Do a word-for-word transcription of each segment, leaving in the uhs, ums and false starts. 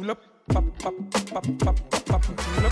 Tulip. Pop, pop, pop, pop, pop, tulip.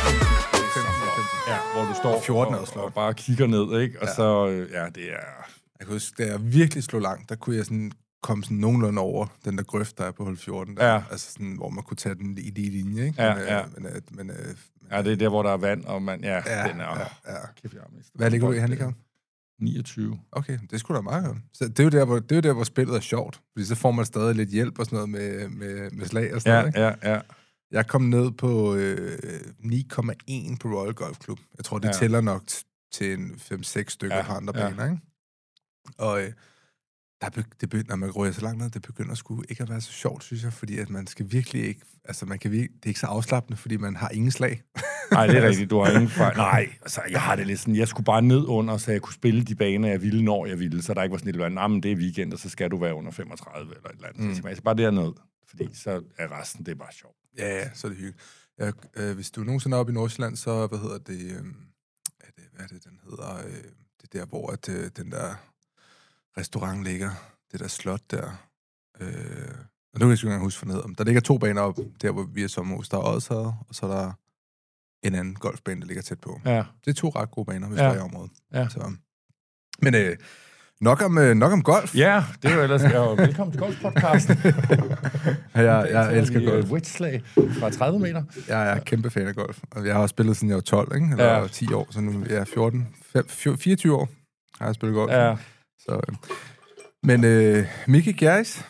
Ja, hvor du står fjorten og, og bare kigger ned, ikke? Og ja. så, ja, det er... Jeg kan huske, da jeg virkelig slog langt, der kunne jeg sådan komme sådan nogenlunde over den der grøft, der er på hul fjorten. Der. Ja. Altså sådan, hvor man kunne tage den i de linje, ikke? Ja, men, ja. Men, men, men, men, ja, det er der, hvor der er vand, og man... Ja, ja den er... Ja, ja. Kæft, jeg har mistet. Hvad ligger du i handicap? niogtyve. Okay, det skulle da meget godt. Så det er jo der, hvor, det er jo der, hvor spillet er sjovt. Fordi så får man stadig lidt hjælp og sådan noget med, med, med slag og sådan Ja, noget, ikke? ja, ja. Jeg kom ned på øh, ni komma en på Royal Golf Club. Jeg tror, det ja. tæller nok t- til en fem seks stykker ja, på andre ja. baner, ikke? Og øh, der be- det be- når man ryger så langt ned, det begynder sgu ikke at være så sjovt, synes jeg, fordi at man skal virkelig ikke... Altså, man kan virkelig, det er ikke så afslappende, fordi man har ingen slag. Nej, det er rigtigt. Du har ingen fejl. Nej, altså, jeg har det lidt sådan... Jeg skulle bare ned under, så jeg kunne spille de baner, jeg ville, når jeg ville. Så der ikke var sådan et eller andet, nah, men det er weekend, og så skal du være under femogtredive eller et eller andet. Mm. Så jeg skal bare derned, fordi så er resten, det er bare sjovt. Ja, ja, så er det hyggeligt. Jeg, øh, hvis du nogensinde er oppe i Nordsjælland, så, hvad hedder det... Øh, er det hvad er det, den hedder? Øh, det der, hvor at, øh, den der restaurant ligger. Det der slot der. Øh, og nu kan jeg ikke engang huske, hvad den hedder. Der ligger to baner op, der hvor vi er sommerhus. Der er Odsherred, og så er der en anden golfbane, der ligger tæt på. Ja. Det er to ret gode baner, hvis ja. der er i området. Ja. Så. Men øh, nok, om, øh, nok om golf. Ja, det er jo ellers... Ja, velkommen til golfpodcasten. jeg, jeg, jeg elsker vi, golf. Uh, wedge-slag fra tredive meter. Jeg er kæmpe fan af golf. Og jeg har også spillet, siden jeg var tolv, ikke? Eller ja. ti år, så nu er jeg fjorten, fireogtyve år har jeg spillet golf. Ja. Så, øh. Men øh, Mickey Gjerris,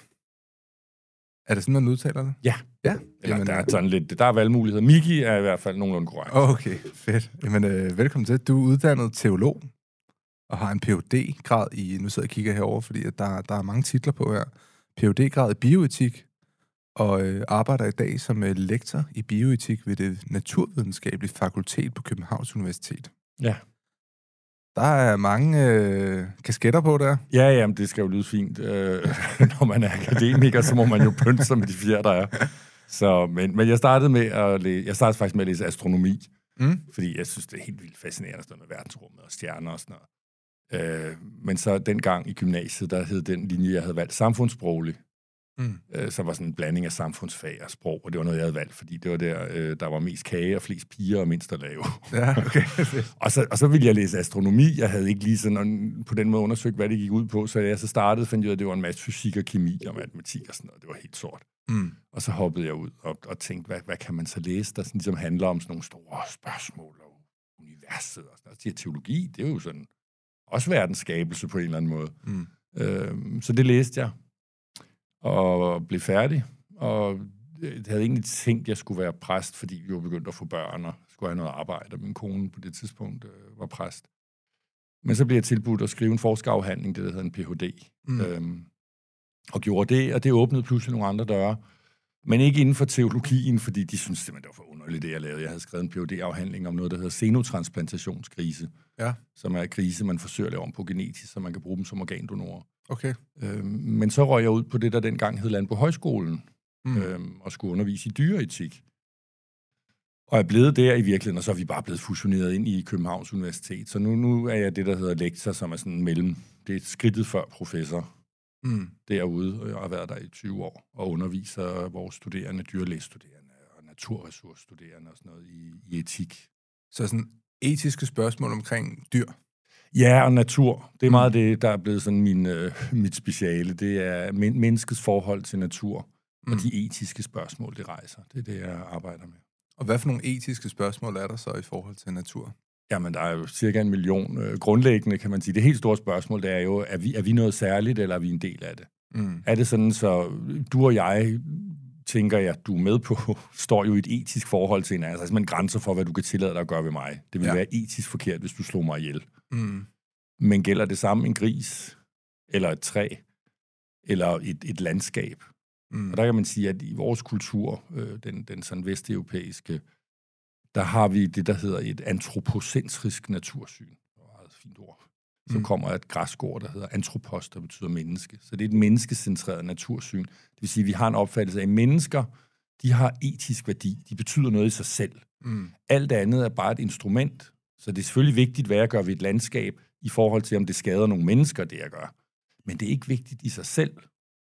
er det sådan, man udtaler det? Ja. Ja. Eller, Jamen, der er sådan lidt, der er valgmuligheder. Mickey er i hvert fald nogenlunde korrekt. Okay, fedt. Jamen, øh, velkommen til. Du er uddannet teolog og har en P H D-grad i, nu sidder jeg og kigger herover, fordi at der, der er mange titler på her. P H D-grad i bioetik, og øh, arbejder i dag som øh, lektor i bioetik ved det naturvidenskabelige fakultet på Københavns Universitet. Ja. Der er mange øh, kasketter på der. Ja, jamen, det skal jo lyde fint. Øh, når man er akademiker, så må man jo pynte sig med de fire, der er. Så, men, men jeg startede med at læse, jeg startede faktisk med at læse astronomi, mm. fordi jeg synes, det er helt vildt fascinerende, sådan noget med verdensrummet og stjerner og sådan noget. Øh, men så dengang i gymnasiet, der hed den linje, jeg havde valgt, samfundssproglig. Mm. Øh, så var sådan en blanding af samfundsfag og sprog, og det var noget, jeg havde valgt, fordi det var der, øh, der var mest kage og flest piger og mindst at lave. Ja, okay. og, så, og så ville jeg læse astronomi. Jeg havde ikke lige sådan på den måde undersøgt, hvad det gik ud på, så jeg så startede, fandt jeg ud af, at det var en masse fysik og kemi og matematik og sådan noget. Det var helt sort. Mm. Og så hoppede jeg ud og, og tænkte, hvad, hvad kan man så læse, der sådan ligesom handler om sådan nogle store spørgsmål og universet og sådan noget. Så teologi, det er jo sådan også verdensskabelse på en eller anden måde. Mm. Øh, så det læste jeg. Og blev færdig, og jeg havde egentlig tænkt, at jeg skulle være præst, fordi vi var begyndt at få børn, og skulle have noget arbejde, og min kone på det tidspunkt øh, var præst. Men så blev jeg tilbudt at skrive en forskerafhandling, det der hedder en P H D, mm. øhm, og gjorde det, og det åbnede pludselig nogle andre døre, men ikke inden for teologien, fordi de syntes simpelthen, det var for underligt, det jeg lavede. Jeg havde skrevet en P H D-afhandling om noget, der hedder xenotransplantationsgrise, ja. Som er grise, man forsøger at lave om på genetisk, så man kan bruge dem som organdonorer. Okay. Øhm, men så røg jeg ud på det, der dengang hed Landbohøjskolen, mm. øhm, og skulle undervise i dyreetik. Og er blevet der i virkeligheden, og så er vi bare blevet fusioneret ind i Københavns Universitet. Så nu, nu er jeg det, der hedder lektor, som er sådan mellem, det er skridtet før professor mm. derude, og jeg har været der i tyve år, og underviser vores studerende, dyrlægestuderende og naturressourcestuderende og sådan noget i, i etik. Så sådan etiske spørgsmål omkring dyr? Ja, og natur. Det er meget mm. det, der er blevet sådan min, øh, mit speciale. Det er men- menneskets forhold til natur, mm. og de etiske spørgsmål, det rejser. Det er det, jeg arbejder med. Og hvad for nogle etiske spørgsmål er der så i forhold til natur? Jamen, der er jo cirka en million øh, grundlæggende, kan man sige. Det helt store spørgsmål, det er jo, er vi, er vi noget særligt, eller er vi en del af det? Mm. Er det sådan, så du og jeg, tænker jeg, du er med på, står jo i et etisk forhold til en anden. Altså, man grænser for, hvad du kan tillade dig at gøre ved mig. Det vil ja. være etisk forkert, hvis du slog mig ihjel. Mm. Men gælder det samme en gris, eller et træ, eller et, et landskab? Mm. Og der kan man sige, at i vores kultur, øh, den, den sådan vesteuropæiske, der har vi det, der hedder et antropocentrisk natursyn. Det er et fint ord. Så mm. kommer et græsk ord, der hedder antropos, der betyder menneske. Så det er et menneskecentreret natursyn. Det vil sige, at vi har en opfattelse af, at mennesker, de har etisk værdi. De betyder noget i sig selv. Mm. Alt andet er bare et instrument. Så det er selvfølgelig vigtigt, hvad jeg gør ved et landskab, i forhold til, om det skader nogle mennesker, det jeg gør. Men det er ikke vigtigt i sig selv.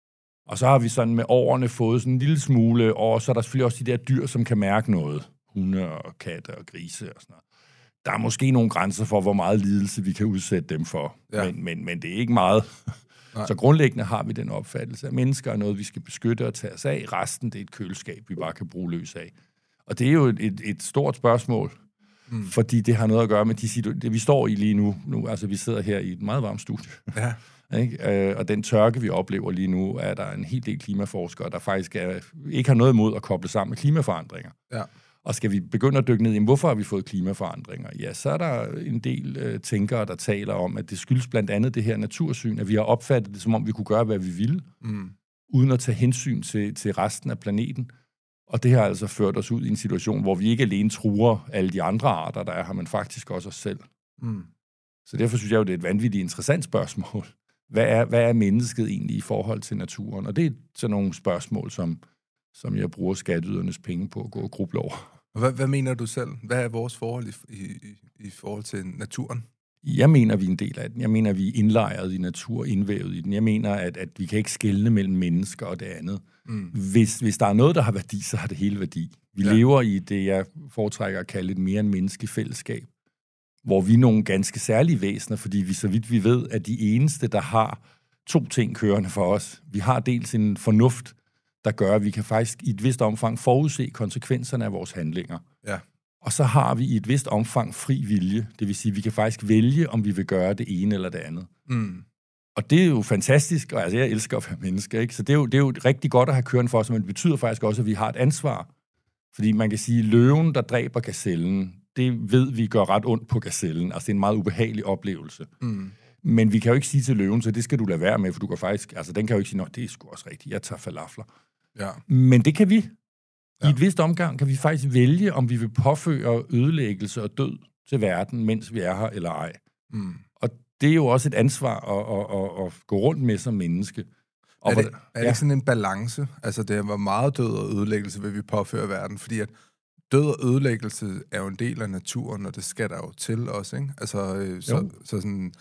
Og så har vi sådan med årene fået sådan en lille smule, og så er der selvfølgelig også de der dyr, som kan mærke noget. Hunde og katte og grise og sådan noget. Der er måske nogle grænser for, hvor meget lidelse vi kan udsætte dem for, ja. men, men, men det er ikke meget. Så grundlæggende har vi den opfattelse, at mennesker er noget, vi skal beskytte og tage os af. Resten, det er et køleskab, vi bare kan bruge løs af. Og det er jo et, et, et stort spørgsmål, mm. fordi det har noget at gøre med de situ- det, vi står i lige nu. nu. Altså, vi sidder her i et meget varmt studie. Ja. Ikke? Og den tørke, vi oplever lige nu, er der en hel del klimaforskere, der faktisk er, ikke har noget imod at koble sammen med klimaforandringer. Ja. Og skal vi begynde at dykke ned i, hvorfor har vi fået klimaforandringer? Ja, så er der en del øh, tænkere, der taler om, at det skyldes blandt andet det her natursyn, at vi har opfattet det, som om vi kunne gøre, hvad vi ville, mm. uden at tage hensyn til, til resten af planeten. Og det har altså ført os ud i en situation, hvor vi ikke alene truer alle de andre arter, der er her, men faktisk også os selv. Mm. Så derfor synes jeg jo, det er et vanvittigt interessant spørgsmål. Hvad er, hvad er mennesket egentlig i forhold til naturen? Og det er sådan nogle spørgsmål, som, som jeg bruger skatteydernes penge på at gå og gruble over. Og hvad, hvad mener du selv? Hvad er vores forhold i, i, i forhold til naturen? Jeg mener, vi er en del af den. Jeg mener, vi er indlejret i natur, indvævet i den. Jeg mener, at, at vi kan ikke skelne mellem mennesker og det andet. Mm. Hvis, hvis der er noget, der har værdi, så har det hele værdi. Vi ja. lever i det, jeg foretrækker at kalde et mere end menneskeligt fællesskab, hvor vi er nogle ganske særlige væsener, fordi vi, så vidt vi ved, er de eneste, der har to ting kørende for os. Vi har dels en fornuft, der gør, at vi kan faktisk i et vist omfang forudse konsekvenserne af vores handlinger. Ja. Og så har vi i et vist omfang fri vilje. Det vil sige, at vi kan faktisk vælge, om vi vil gøre det ene eller det andet. Mm. Og det er jo fantastisk, og altså, jeg elsker at være menneske, ikke? Så det er, jo, det er jo rigtig godt at have kørende for os, men det betyder faktisk også, at vi har et ansvar. Fordi man kan sige, at løven, der dræber gazellen, det ved vi gør ret ondt på gazellen. Altså, det er en meget ubehagelig oplevelse. Mm. Men vi kan jo ikke sige til løven, så det skal du lade være med, for du kan faktisk, altså den kan jo ikke sige, nå, det er sgu også rigtigt, jeg tager falafler. Ja. Men det kan vi. Ja. I et vist omgang kan vi faktisk vælge, om vi vil påføre ødelæggelse og død til verden, mens vi er her eller ej. Mm. Og det er jo også et ansvar at, at, at, at gå rundt med som menneske. Og er det, er det ja. sådan en balance? Altså, det var meget død og ødelæggelse, vil vi påføre verden, fordi at død og ødelæggelse er jo en del af naturen, og det skal der jo til også, ikke? Altså, øh, så, så sådan,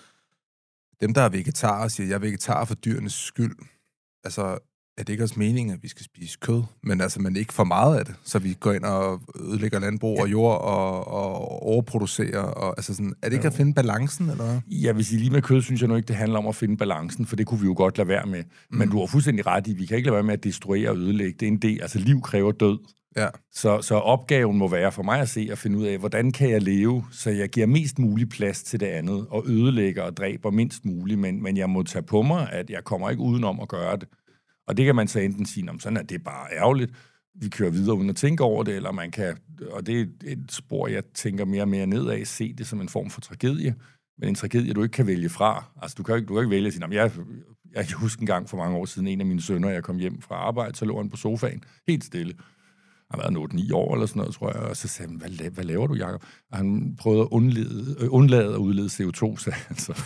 dem, der er vegetarer, siger, jeg er vegetar for dyrenes skyld. Altså, er det ikke også meningen, at vi skal spise kød, men altså, man ikke for meget af det, så vi går ind og ødelægger landbrug ja. og jord og, og overproducerer, og altså sådan, er det ikke jo. at finde balancen, eller hvad? Jeg vil sige, lige med kød, synes jeg nu ikke, det handler om at finde balancen, for det kunne vi jo godt lade være med. Mm. Men du har fuldstændig ret i, vi kan ikke lade være med at destruere og ødelægge. Det er en del, altså liv kræver død. Ja. Så, så opgaven må være for mig at se og finde ud af, hvordan kan jeg leve, så jeg giver mest mulig plads til det andet, og ødelægger og dræber mindst muligt, men, men jeg må tage på mig, at jeg kommer ikke udenom at gøre det. Og det kan man så enten sige, om sådan er det bare ærgerligt, vi kører videre uden at tænke over det, eller man kan, og det er et spor, jeg tænker mere og mere nedad, se det som en form for tragedie, men en tragedie, du ikke kan vælge fra. Altså, du kan ikke, du kan ikke vælge at sige, jeg, jeg kan huske en gang for mange år siden, en af mine sønner, jeg kom hjem fra arbejde, så lå han på sofaen, helt stille. Han har været otte ni år eller sådan noget, tror jeg, og så sagde han, hvad, hvad laver du, Jacob? Og han prøvede at undlede, øh, undlade at udlede C O to, sagde han så.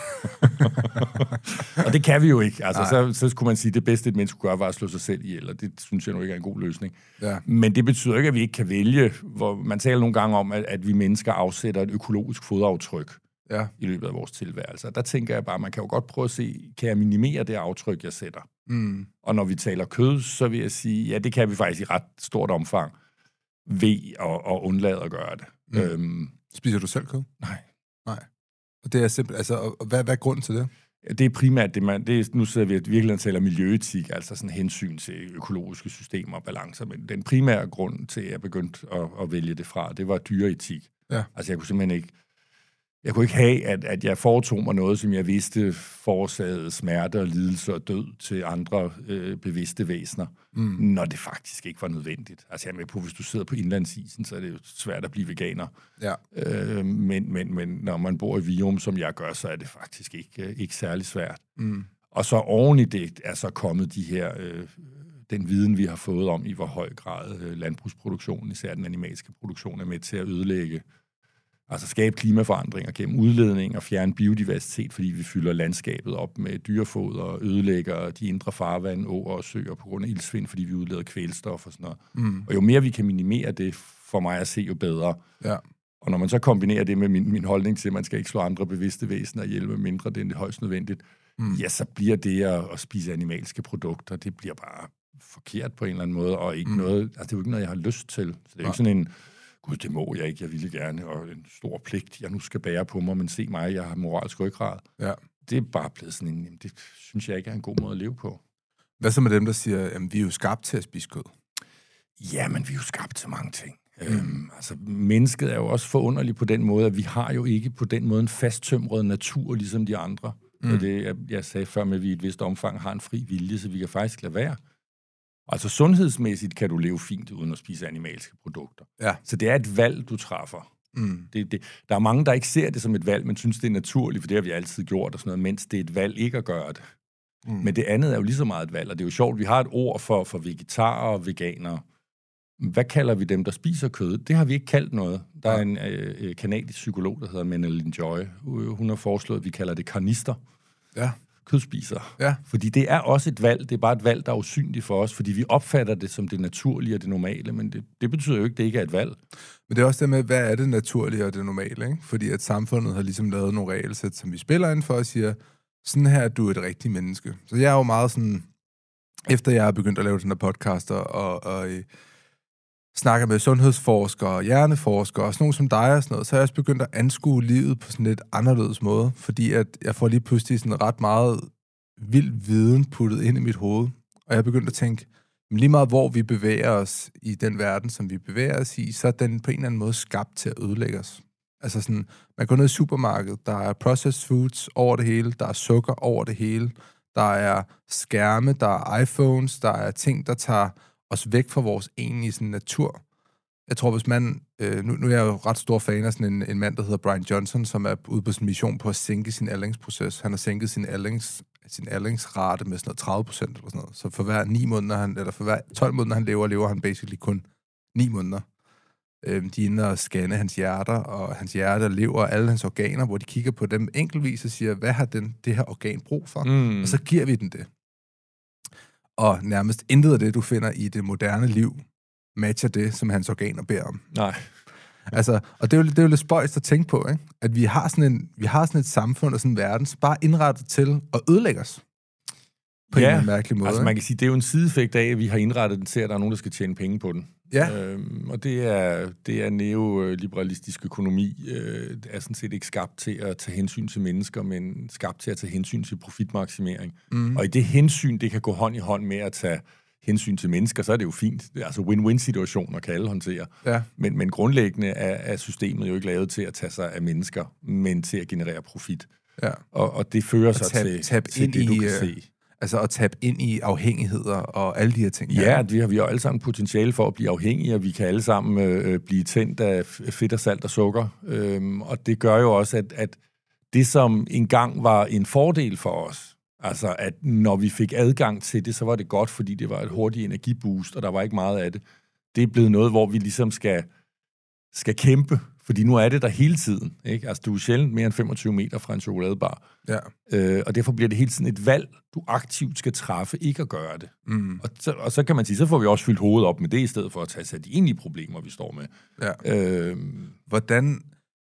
Og det kan vi jo ikke. Altså, så, så skulle man sige, at det bedste, et menneske kunne gøre, var at slå sig selv ihjel, og det synes jeg nu ikke er en god løsning. Ja. Men det betyder ikke, at vi ikke kan vælge, hvor man taler nogle gange om, at, at vi mennesker afsætter et økologisk fodaftryk ja. i løbet af vores tilværelse. Og der tænker jeg bare, man kan jo godt prøve at se, kan jeg minimere det aftryk, jeg sætter? Mm. Og når vi taler kød, så vil jeg sige, ja, det kan vi faktisk i ret stort omfang ved at, at undlade at gøre det. Mm. Øhm, Spiser du selv kød? Nej. Nej. Og det er simpelthen, altså, og hvad, hvad er grunden til det? Det er primært det, man, det er, nu sidder vi virkelig og taler miljøetik, altså sådan hensyn til økologiske systemer og balancer, men den primære grund til, at jeg begyndte at, at vælge det fra, det var dyreetik. Ja. Altså jeg kunne simpelthen ikke, jeg kunne ikke have, at, at jeg foretog mig noget, som jeg vidste forårsagede smerte og lidelse og død til andre øh, bevidste væsener, mm. når det faktisk ikke var nødvendigt. Altså jeg er med på, hvis du sidder på indlandsisen, så er det jo svært at blive veganer. Ja. Øh, men, men, men når man bor i Virum, som jeg gør, så er det faktisk ikke, øh, ikke særlig svært. Mm. Og så oven i det er så kommet de her, øh, den viden, vi har fået om, i hvor høj grad øh, landbrugsproduktionen, især den animalske produktion, er med til at ødelægge, altså skabe klimaforandringer gennem udledning og fjerne biodiversitet, fordi vi fylder landskabet op med dyrefoder og ødelægger de indre farvand, åer og søer på grund af iltsvind, fordi vi udleder kvælstof og sådan noget. Mm. Og jo mere vi kan minimere det, for mig at se, jo bedre. Ja. Og når man så kombinerer det med min, min holdning til, at man skal ikke slå andre bevidste væsener ihjel, med mindre det er det højst nødvendigt, mm. ja, så bliver det at, at spise animalske produkter, det bliver bare forkert på en eller anden måde, og ikke mm. noget, altså det er jo ikke noget, jeg har lyst til. Så det er jo ikke sådan en, gud, det må jeg ikke, jeg ville gerne, og en stor pligt, jeg nu skal bære på mig, men se mig, jeg har moralsk ryggrad. Ja. Det er bare blevet sådan en, det synes jeg ikke er en god måde at leve på. Hvad så med dem, der siger, at vi er jo skabt til at spise kød? Ja, men vi er jo skabt til mange ting. Mm. Øhm, altså, mennesket er jo også forunderligt på den måde, at vi har jo ikke på den måde en fasttømret natur, ligesom de andre. Mm. Og det, jeg, jeg sagde før med, at vi i et vist omfang har en fri vilje, så vi kan faktisk lade være. Altså, sundhedsmæssigt kan du leve fint uden at spise animalske produkter. Ja. Så det er et valg, du træffer. Mm. Det, det, der er mange, der ikke ser det som et valg, men synes, det er naturligt, for det har vi altid gjort, og sådan noget, mens det er et valg ikke at gøre det. Mm. Men det andet er jo lige så meget et valg, og det er jo sjovt, vi har et ord for, for vegetarer og veganere. Hvad kalder vi dem, der spiser kød? Det har vi ikke kaldt noget. Der er en øh, kanadisk psykolog, der hedder Madeline Joy. Hun har foreslået, at vi kalder det karnister. Ja. Kødspisere. Ja. Fordi det er også et valg. Det er bare et valg, der er usynligt for os, fordi vi opfatter det som det naturlige og det normale, men det, det betyder jo ikke, at det ikke er et valg. Men det er også det med, hvad er det naturlige og det normale, ikke? Fordi at samfundet har ligesom lavet nogle regelsæt, som vi spiller ind for og siger, sådan her er du et rigtigt menneske. Så jeg er jo meget sådan, efter jeg har begyndt at lave den her podcast og, og, og snakker med sundhedsforskere, hjerneforskere og sådan nogle som dig og sådan noget, så har jeg også begyndt at anskue livet på sådan lidt anderledes måde, fordi at jeg får lige pludselig sådan ret meget vild viden puttet ind i mit hoved, og jeg er begyndt at tænke, lige meget hvor vi bevæger os i den verden, som vi bevæger os i, så er den på en eller anden måde skabt til at ødelægge os. Altså sådan, man går ned i supermarkedet, der er processed foods over det hele, der er sukker over det hele, der er skærme, der er iPhones, der er ting, der tager os væk fra vores egentlige sådan, natur. Jeg tror, hvis man... Øh, nu, nu er jeg jo ret stor fan af sådan en, en mand, der hedder Brian Johnson, som er ude på sin mission på at sænke sin aldringsproces. Han har sænket sin, aldrings, sin aldringsrate med sådan noget tredive procent eller sådan noget. Så for hver ni måneder, han, eller for hver tolv måneder, han lever, lever han basically kun ni måneder. Øh, de er inde og scanne hans hjerter, og hans hjerte, lever og alle hans organer, hvor de kigger på dem enkeltvis og siger, hvad har den, det her organ brug for? Mm. Og så giver vi den det. Og nærmest intet af det, du finder i det moderne liv, matcher det, som hans organer beder om. Nej. Altså, og det er, jo, det er jo lidt spøjst at tænke på, ikke? At vi har, sådan en, vi har sådan et samfund og sådan en verden, så bare indrettet til at ødelægge os. På ja, en mærkelig måde. Altså man kan sige, det er jo en sideeffekt af, at vi har indrettet den til, at der er nogen, der skal tjene penge på den. Ja. Øhm, og det er, det er neoliberalistisk økonomi, øh, er sådan set ikke skabt til at tage hensyn til mennesker, men skabt til at tage hensyn til profitmaksimering. Mm. Og i det hensyn, det kan gå hånd i hånd med at tage hensyn til mennesker, så er det jo fint. Det er altså win-win-situationer, kan alle håndtere. Ja. Men, men grundlæggende er, er systemet jo ikke lavet til at tage sig af mennesker, men til at generere profit. Ja. Og, og det fører sig tab, til, tab til det, du kan se. Altså at tabe ind i afhængigheder og alle de her ting. Ja, vi har, vi har alle sammen potentiale for at blive afhængige, og vi kan alle sammen øh, blive tændt af fedt og salt og sukker. Øhm, og det gør jo også, at, at det, som engang var en fordel for os, altså at når vi fik adgang til det, så var det godt, fordi det var et hurtigt energiboost, og der var ikke meget af det. Det er blevet noget, hvor vi ligesom skal, skal kæmpe, fordi nu er det der hele tiden. Ikke? Altså, du er sjældent mere end femogtyve meter fra en chokoladebar. Ja. Øh, og derfor bliver det hele tiden et valg, du aktivt skal træffe, ikke at gøre det. Mm. Og, så, og så kan man sige, så får vi også fyldt hovedet op med det, i stedet for at tage sig af de egentlige problemer, vi står med. Ja. Øh, Hvordan...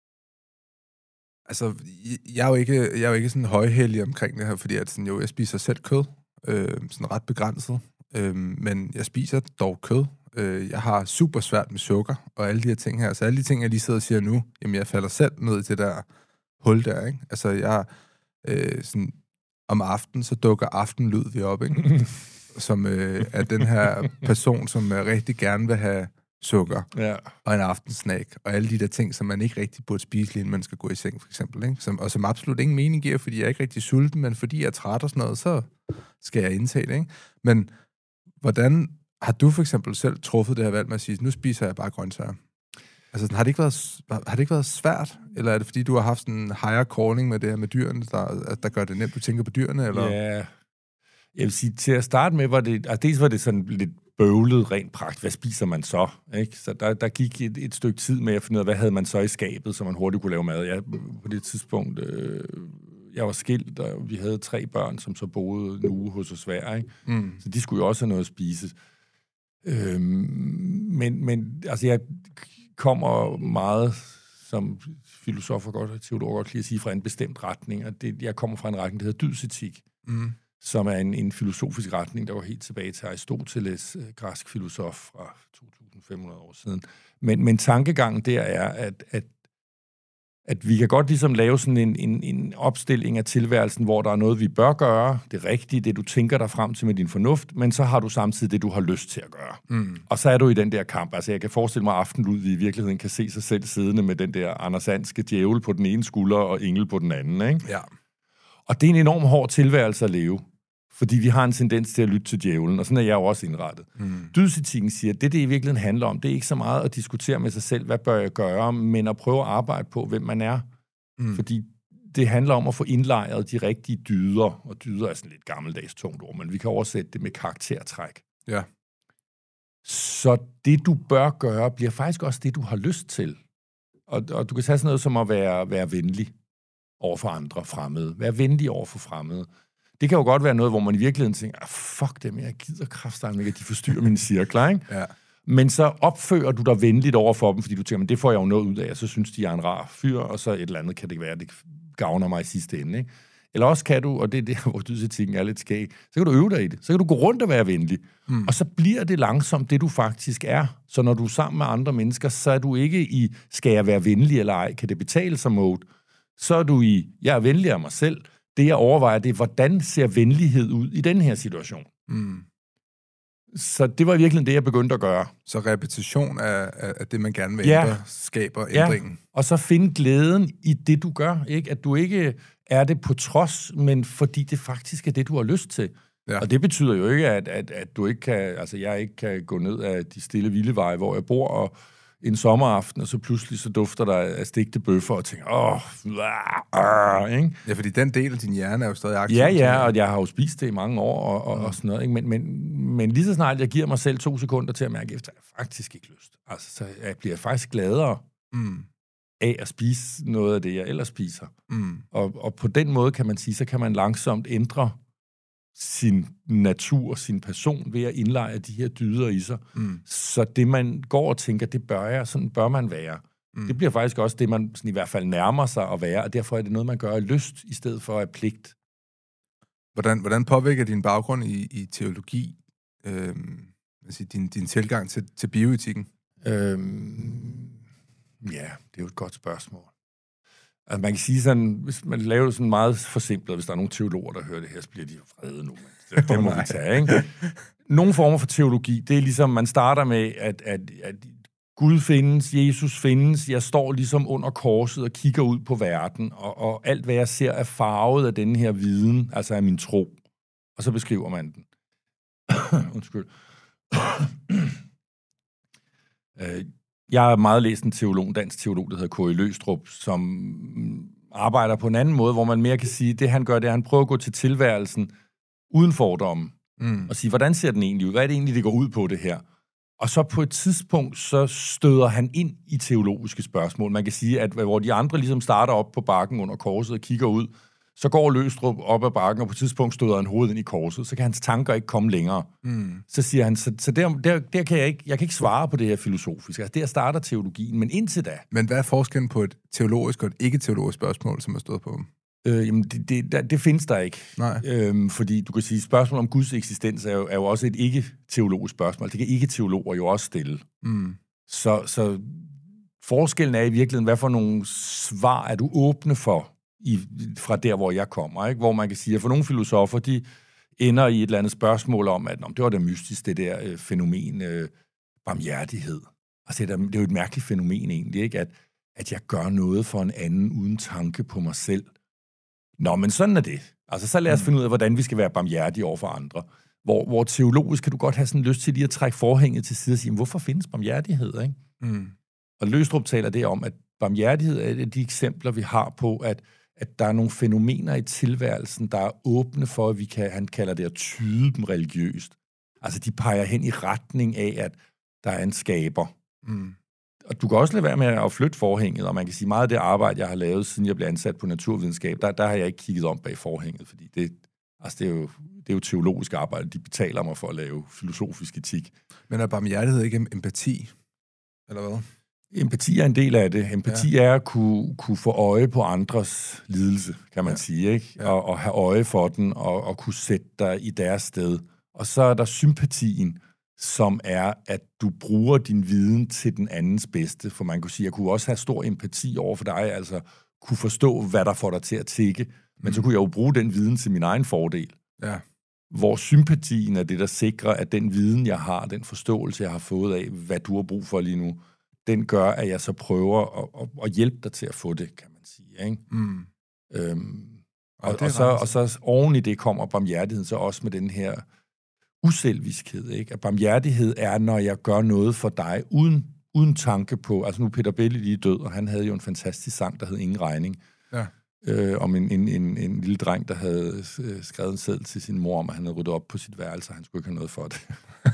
Altså, jeg er jo ikke, jeg er jo ikke sådan højhellig omkring det her, fordi at sådan, jo, jeg spiser selv kød, øh, sådan ret begrænset, øh, men jeg spiser dog kød. Øh, jeg har super svært med sukker og alle de her ting her. Så alle de ting, jeg lige sidder og siger nu, jamen jeg falder selv ned i det der hul der, ikke? Altså, jeg øh, sådan, om aftenen, så dukker Aftenlyd vi op, ikke? Som øh, er den her person, som øh, rigtig gerne vil have sukker, ja, og en aftensnack, og alle de der ting, som man ikke rigtig burde spise, lige inden man skal gå i seng, for eksempel, ikke? Som, og som absolut ingen mening giver, fordi jeg er ikke rigtig sulten, men fordi jeg er træt og sådan noget, så skal jeg indtage det, ikke? Men hvordan har du for eksempel selv truffet det her valg med at sige, nu spiser jeg bare grøntsager? Altså, har det ikke været, har det ikke været svært? Eller er det, fordi du har haft sådan en higher calling med det her med dyrene, der, der gør det nemt, du tænker på dyrene? Eller? Ja, jeg vil sige, til at starte med, var det, altså dels var det sådan lidt bøvlet rent praktisk. Hvad spiser man så? Ikke? Så der, der gik et, et stykke tid med at finde ud af, hvad havde man så i skabet, så man hurtigt kunne lave mad. Jeg, på det tidspunkt, øh, jeg var skilt, og vi havde tre børn, som så boede en uge hos os hver, ikke? Mm. Så de skulle jo også have noget at spise. Øhm, men, men altså, jeg kommer meget som filosofer godt, og teologer godt kan sige, fra en bestemt retning. Og det, jeg kommer fra en retning, der hedder dydsetik, mm. som er en, en filosofisk retning, der går helt tilbage til Aristoteles, øh, græsk filosof fra to tusind fem hundrede år siden. Men, men tankegangen der er, at, at at vi kan godt ligesom lave sådan en, en, en opstilling af tilværelsen, hvor der er noget, vi bør gøre, det rigtige, det du tænker dig frem til med din fornuft, men så har du samtidig det, du har lyst til at gøre. Mm. Og så er du i den der kamp. Altså, jeg kan forestille mig, at Aftenlud i virkeligheden kan se sig selv siddende med den der Anders Andske djævel på den ene skulder og engel på den anden, ikke? Ja. Og det er en enorm hård tilværelse at leve, fordi vi har en tendens til at lytte til djævlen, og sådan er jeg jo også indrettet. Mm. Dydsetikken siger, at det, det i virkeligheden handler om, det er ikke så meget at diskutere med sig selv, hvad bør jeg gøre, men at prøve at arbejde på, hvem man er. Mm. Fordi det handler om at få indlejret de rigtige dyder, og dyder er sådan lidt gammeldags tungt ord, men vi kan oversætte det med karaktertræk. Ja. Så det, du bør gøre, bliver faktisk også det, du har lyst til. Og, og du kan tage sådan noget som at være, være venlig over for andre fremmede. Være venlig over for fremmede. Det kan jo godt være noget, hvor man i virkeligheden tænker, ah, fuck dem, jeg gider kraftedeme ikke, at de forstyrrer mine cirkler, ikke? Ja. Men så opfører du dig venligt over for dem, fordi du tænker, men det får jeg jo noget ud af, og så synes de, jeg er en rar fyr, og så et eller andet kan det være, det gavner mig i sidste ende, ikke? Eller også kan du, og det er der, hvor dydetikken er lidt skæg, så kan du øve dig i det. Så kan du gå rundt og være venlig. Mm. Og så bliver det langsomt det, du faktisk er. Så når du er sammen med andre mennesker, så er du ikke i, skal jeg være venlig eller ej, kan det betale sig mode. Så er du i, jeg er venlig af mig selv. Det, jeg overvejer, det er, hvordan ser venlighed ud i den her situation. Mm. Så det var i virkeligheden det, jeg begyndte at gøre. Så repetition af, af det, man gerne vil ændre, ja. skaber ændringen. Ja. Og så finde glæden i det, du gør. Ikke? At du ikke er det på trods, men fordi det faktisk er det, du har lyst til. Ja. Og det betyder jo ikke, at, at, at du ikke kan, altså jeg ikke kan gå ned ad de stille vildeveje, hvor jeg bor, og en sommeraften, og så pludselig så dufter der af stegte bøffer, og tænker, åh, øh, ikke? Ja, fordi den del af din hjerne er jo stadig aktiv. Ja, ja, og jeg har jo spist det i mange år, og, og, mm. og sådan noget, ikke? Men, men, men lige så snart jeg giver mig selv to sekunder til at mærke efter, jeg har faktisk ikke lyst. Altså, så jeg bliver faktisk gladere mm. af at spise noget af det, jeg ellers spiser. Mm. Og, og på den måde, kan man sige, så kan man langsomt ændre sin natur, sin person, ved at indlejre de her dyder i sig. Mm. Så det, man går og tænker, det bør jeg, sådan bør man være. Mm. Det bliver faktisk også det, man sådan i hvert fald nærmer sig at være, og derfor er det noget, man gør af lyst, i stedet for af pligt. Hvordan, hvordan påvirker din baggrund i, i teologi, øhm, altså din, din tilgang til, til bioetikken? Øhm, ja, det er jo et godt spørgsmål. Altså man kan sige sådan, hvis man laver det sådan meget forsimplet, hvis der er nogle teologer, der hører det her, så bliver de jo vrede nu. Det, det må vi tage, ikke? Nogle former for teologi, det er ligesom, man starter med, at, at, at Gud findes, Jesus findes, jeg står ligesom under korset og kigger ud på verden, og, og alt, hvad jeg ser, er farvet af denne her viden, altså af min tro. Og så beskriver man den. Undskyld. øh, Jeg har meget læst en teolog, en dansk teolog, der hedder K. E. Løgstrup, som arbejder på en anden måde, hvor man mere kan sige, det han gør, det er, at han prøver at gå til tilværelsen uden fordomme, mm. og sige, hvordan ser den egentlig ud? Hvad er det egentlig, det går ud på, det her? Og så på et tidspunkt, så støder han ind i teologiske spørgsmål. Man kan sige, at hvor de andre ligesom starter op på bakken under korset og kigger ud, så går Løgstrup op ad bakken, og på et tidspunkt støder han hovedet ind i korset, så kan hans tanker ikke komme længere. Mm. Så siger han, så, så der, der, der kan jeg ikke, jeg kan ikke svare på det her filosofiske. Altså, der starter teologien, men indtil da... Men hvad er forskellen på et teologisk og et ikke-teologisk spørgsmål, som er stået på? Øh, jamen, det, det, der, det findes der ikke. Nej. Øhm, fordi du kan sige, spørgsmål om Guds eksistens er jo, er jo også et ikke-teologisk spørgsmål. Det kan ikke-teologer jo også stille. Mm. Så, så forskellen er i virkeligheden, hvad for nogle svar er du åbne for, I, fra der, hvor jeg kommer, ikke? Hvor man kan sige, at for nogle filosofer, de ender i et eller andet spørgsmål om, at det var da mystisk, det der øh, fænomen, øh, barmhjertighed. Altså, det er, det er jo et mærkeligt fænomen egentlig, ikke? At, at jeg gør noget for en anden uden tanke på mig selv. Nå, men sådan er det. Altså, så lad os finde ud af, hvordan vi skal være barmhjertige over for andre. Hvor, hvor teologisk kan du godt have sådan lyst til lige at trække forhænget til side og sige, hvorfor findes barmhjertighed, ikke? Mm. Og Løgstrup taler det om, at barmhjertighed er et af de eksempler, vi har på, at at der er nogle fænomener i tilværelsen, der er åbne for, at vi kan, han kalder det at tyde dem religiøst. Altså, de peger hen i retning af, at der er en skaber. Mm. Og du kan også lade være med at flytte forhænget, og man kan sige, meget af det arbejde, jeg har lavet, siden jeg blev ansat på naturvidenskab, der, der har jeg ikke kigget om bag forhænget, fordi det, altså, det, er, jo, det er jo teologisk arbejde. De betaler mig for at lave filosofisk etik. Men er barmhjertighed ikke empati? Eller hvad? Empati er en del af det. Empati ja. er at kunne, kunne få øje på andres lidelse, kan man ja. sige, ikke? Ja. Og, og have øje for den, og, og kunne sætte dig i deres sted. Og så er der sympatien, som er, at du bruger din viden til den andens bedste. For man kunne sige, at jeg kunne også have stor empati over for dig, altså kunne forstå, hvad der får dig til at tikke. Men mm. så kunne jeg jo bruge den viden til min egen fordel. Ja. Hvor sympatien er det, der sikrer, at den viden, jeg har, den forståelse, jeg har fået af, hvad du har brug for lige nu, den gør, at jeg så prøver at, at, at hjælpe dig til at få det, kan man sige. Ikke? Mm. Øhm, og, og, og, så, og så oven i det kommer barmhjertigheden så også med den her uselviskhed. Ikke? At barmhjertighed er, når jeg gør noget for dig, uden, uden tanke på... Altså nu er Peter Belli lige død, og han havde jo en fantastisk sang, der hed Ingen Regning. Ja. Øh, om en, en, en, en lille dreng, der havde skrevet en seddel til sin mor, om at han havde ryddet op på sit værelse, og han skulle ikke have noget for det.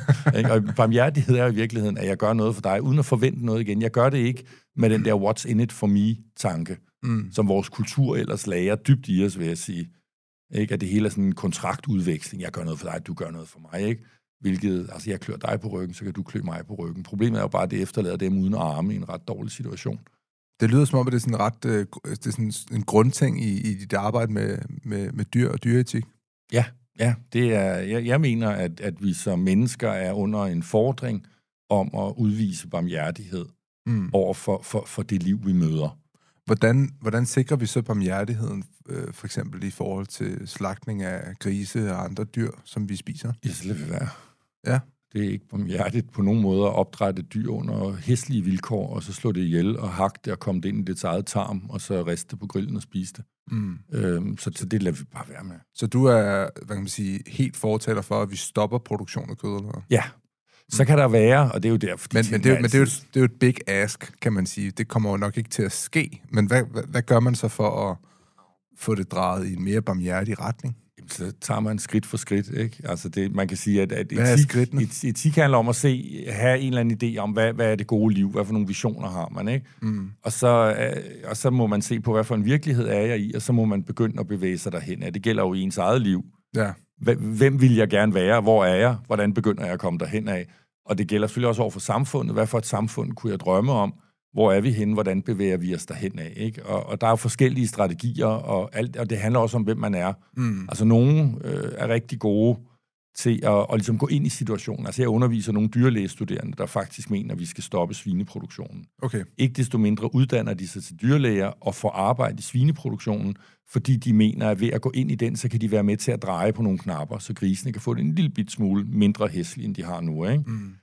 Og barmhjertighed er i virkeligheden, at jeg gør noget for dig, uden at forvente noget igen. Jeg gør det ikke med den der what's in it for me-tanke, mm. som vores kultur ellers lager dybt i os, vil jeg sige. Ikke? At det hele er sådan en kontraktudveksling. Jeg gør noget for dig, du gør noget for mig, ikke? Hvilket, altså jeg klør dig på ryggen, så kan du klø mig på ryggen. Problemet er jo bare, at det efterlader dem uden arme i en ret dårlig situation. Det lyder som om, at det er sådan, ret, øh, det er sådan en grundting i, i dit arbejde med, med, med dyr og dyreetik. Ja, ja. Det er, jeg, jeg mener, at, at vi som mennesker er under en fordring om at udvise barmhjertighed mm. over for, for, for det liv, vi møder. Hvordan, hvordan sikrer vi så barmhjertigheden, øh, for eksempel i forhold til slagtning af grise og andre dyr, som vi spiser? Ja, så lader vi være. Ja. Det er ikke barmhjertigt på nogen måde at opdrætte dyr under hæslige vilkår, og så slå det ihjel og hakke det og komme det ind i dets eget tarm, og så riste det på grillen og spise det. Mm. Øhm, så, så det lader vi bare være med. Så du er, hvad kan man sige, helt fortaler for, at vi stopper produktion af kød, eller hvad? Ja. Så kan der være, og det er jo der, fordi... Men, men, det, er, men det, er jo, det er jo et big ask, kan man sige. Det kommer jo nok ikke til at ske. Men hvad, hvad, hvad gør man så for at få det drejet i en mere barmhjertig retning? Jamen, så tager man skridt for skridt, ikke? Altså, det, man kan sige, at, at etik, et, etik handler om at se, have en eller anden idé om, hvad, hvad er det gode liv, hvad for nogle visioner har man, ikke? Mm. Og, så, øh, og så må man se på, hvad for en virkelighed er jeg i, og så må man begynde at bevæge sig derhen. Ja, det gælder jo i ens eget liv. Ja. Hvem vil jeg gerne være? Hvor er jeg? Hvordan begynder jeg at komme derhen af? Og det gælder selvfølgelig også over for samfundet. Hvad for et samfund kunne jeg drømme om? Hvor er vi henne? Hvordan bevæger vi os derhen af? Ikke? Og, og der er jo forskellige strategier, og, alt, og det handler også om, hvem man er. Mm. Altså, nogen øh, er rigtig gode til at, at ligesom gå ind i situationen. Altså, jeg underviser nogle dyrlægestuderende, der faktisk mener, at vi skal stoppe svineproduktionen. Okay. Ikke desto mindre uddanner de sig til dyrlæger og får arbejde i svineproduktionen, fordi de mener, at ved at gå ind i den, så kan de være med til at dreje på nogle knapper, så grisene kan få det en lille bit smule mindre hæsligt, end de har nu, ikke? Mm.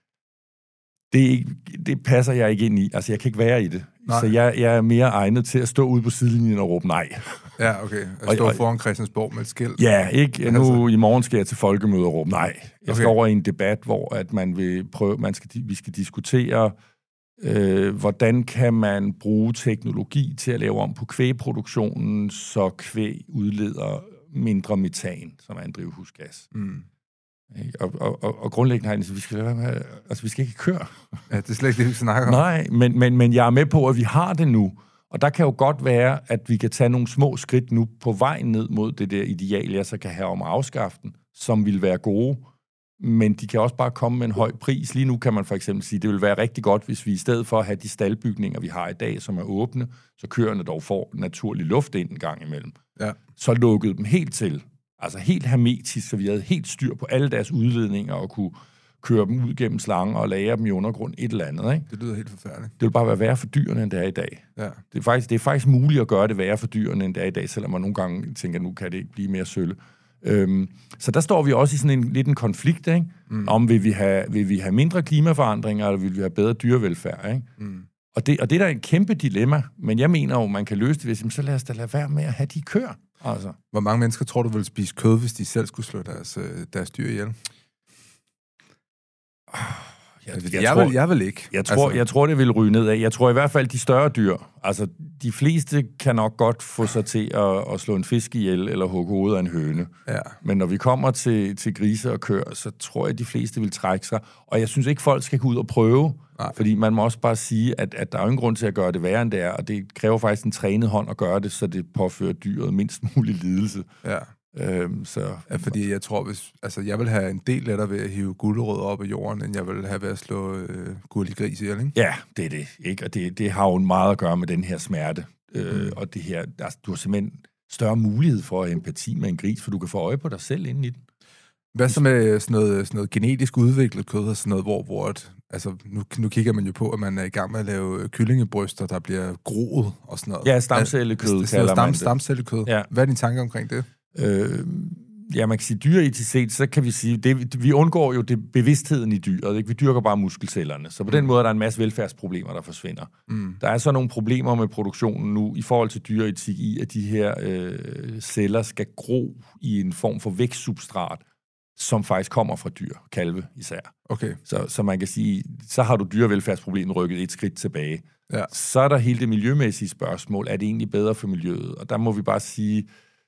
Det, er ikke, det passer jeg ikke ind i. Altså, jeg kan ikke være i det. Nej. Så jeg, jeg er mere egnet til at stå ude på sidelinjen og råbe nej. Ja, okay. At stå og, foran Christiansborg med et skilt. Ja, ikke. Nu altså. I morgen skal jeg til folkemøde og råbe nej. Jeg okay. skal over i en debat, hvor at man vil prøve, man skal, vi skal diskutere, øh, hvordan kan man bruge teknologi til at lave om på kvægproduktionen, så kvæg udleder mindre metan, som er en drivhusgas. Mm. Og, og, og, og grundlæggende har jeg altså, vi skal lade med, altså vi skal ikke køre. Ja, det er slet ikke det, vi snakker om. Nej, men, men, men jeg er med på, at vi har det nu. Og der kan jo godt være, at vi kan tage nogle små skridt nu på vej ned mod det der ideal, jeg så kan have om at afskaffe den, som vil være gode. Men de kan også bare komme med en høj pris. Lige nu kan man for eksempel sige, at det vil være rigtig godt, hvis vi i stedet for at have de staldbygninger, vi har i dag, som er åbne, så køerne dog får naturlig luft ind en gang imellem. Ja. Så lukkede dem helt til. Altså helt hermetisk, så vi havde helt styr på alle deres udledninger og kunne køre dem ud gennem slanger og lagre dem i undergrund, et eller andet, ikke? Det lyder helt forfærdeligt. Det vil bare være værre for dyrene, end det er i dag. Ja. Det, er faktisk, det er faktisk muligt at gøre det værre for dyrene, end det er i dag, selvom man nogle gange tænker, nu kan det ikke blive mere sølle. Øhm, så der står vi også i sådan en lidt en konflikt, ikke? Mm. Om vil vi, have, vil vi have mindre klimaforandringer, eller vil vi have bedre dyrevelfærd, ikke? Mm. Og, det, og det er da en kæmpe dilemma, men jeg mener jo, man kan løse det, hvis så lad os da lade være med at have de køer. Altså. Hvor mange mennesker tror du ville spise kød, hvis de selv skulle slå deres, deres dyr ihjel? Jeg, jeg, jeg, jeg, tror, vil, jeg vil ikke. Jeg tror, altså. jeg tror, det vil ryge ned af. Jeg tror i hvert fald, de større dyr, altså de fleste kan nok godt få sig til at, at slå en fisk ihjel eller hugge hovedet af en høne. Ja. Men når vi kommer til, til grise og køer, så tror jeg, de fleste vil trække sig. Og jeg synes ikke, folk skal gå ud og prøve, nej. Fordi man må også bare sige, at, at der er jo ingen grund til at gøre det værre, end det er, og det kræver faktisk en trænet hånd at gøre det, så det påfører dyret mindst mulig lidelse. Ja. Øhm, så, ja, fordi jeg tror, hvis, altså, jeg vil have en del lettere ved at hive gulerødder op af jorden, end jeg vil have ved at slå øh, guld i gris ihjel, ikke? Ja, det er det. Ikke? Og det, det har jo meget at gøre med den her smerte. Øh, Mm. og det her, altså, du har simpelthen større mulighed for empati med en gris, for du kan få øje på dig selv inde i den. Hvad så med sådan noget, sådan noget genetisk udviklet kød og sådan noget, hvor, hvor et, altså, nu, nu kigger man jo på, at man er i gang med at lave kyllingebryster, der bliver groet og sådan noget. Ja, stamcellekød Altså, kalder stam, man det. Stamcellekød. Ja. Hvad er dine tanker omkring det? Øh, ja, man kan sige, dyreetisk set, så kan vi sige, det, vi undgår jo det bevidstheden i dyret, ikke? Vi dyrker bare muskelcellerne. Så på den måde er der en masse velfærdsproblemer, der forsvinder. Mm. Der er så nogle problemer med produktionen nu, i forhold til dyreetik i, at de her øh, celler skal gro i en form for vækstsubstrat, som faktisk kommer fra dyr, kalve især. Okay. Så, så man kan sige, så har du dyrevelfærdsproblemet rykket et skridt tilbage. Ja. Så er der hele det miljømæssige spørgsmål, er det egentlig bedre for miljøet? Og der må vi bare sige,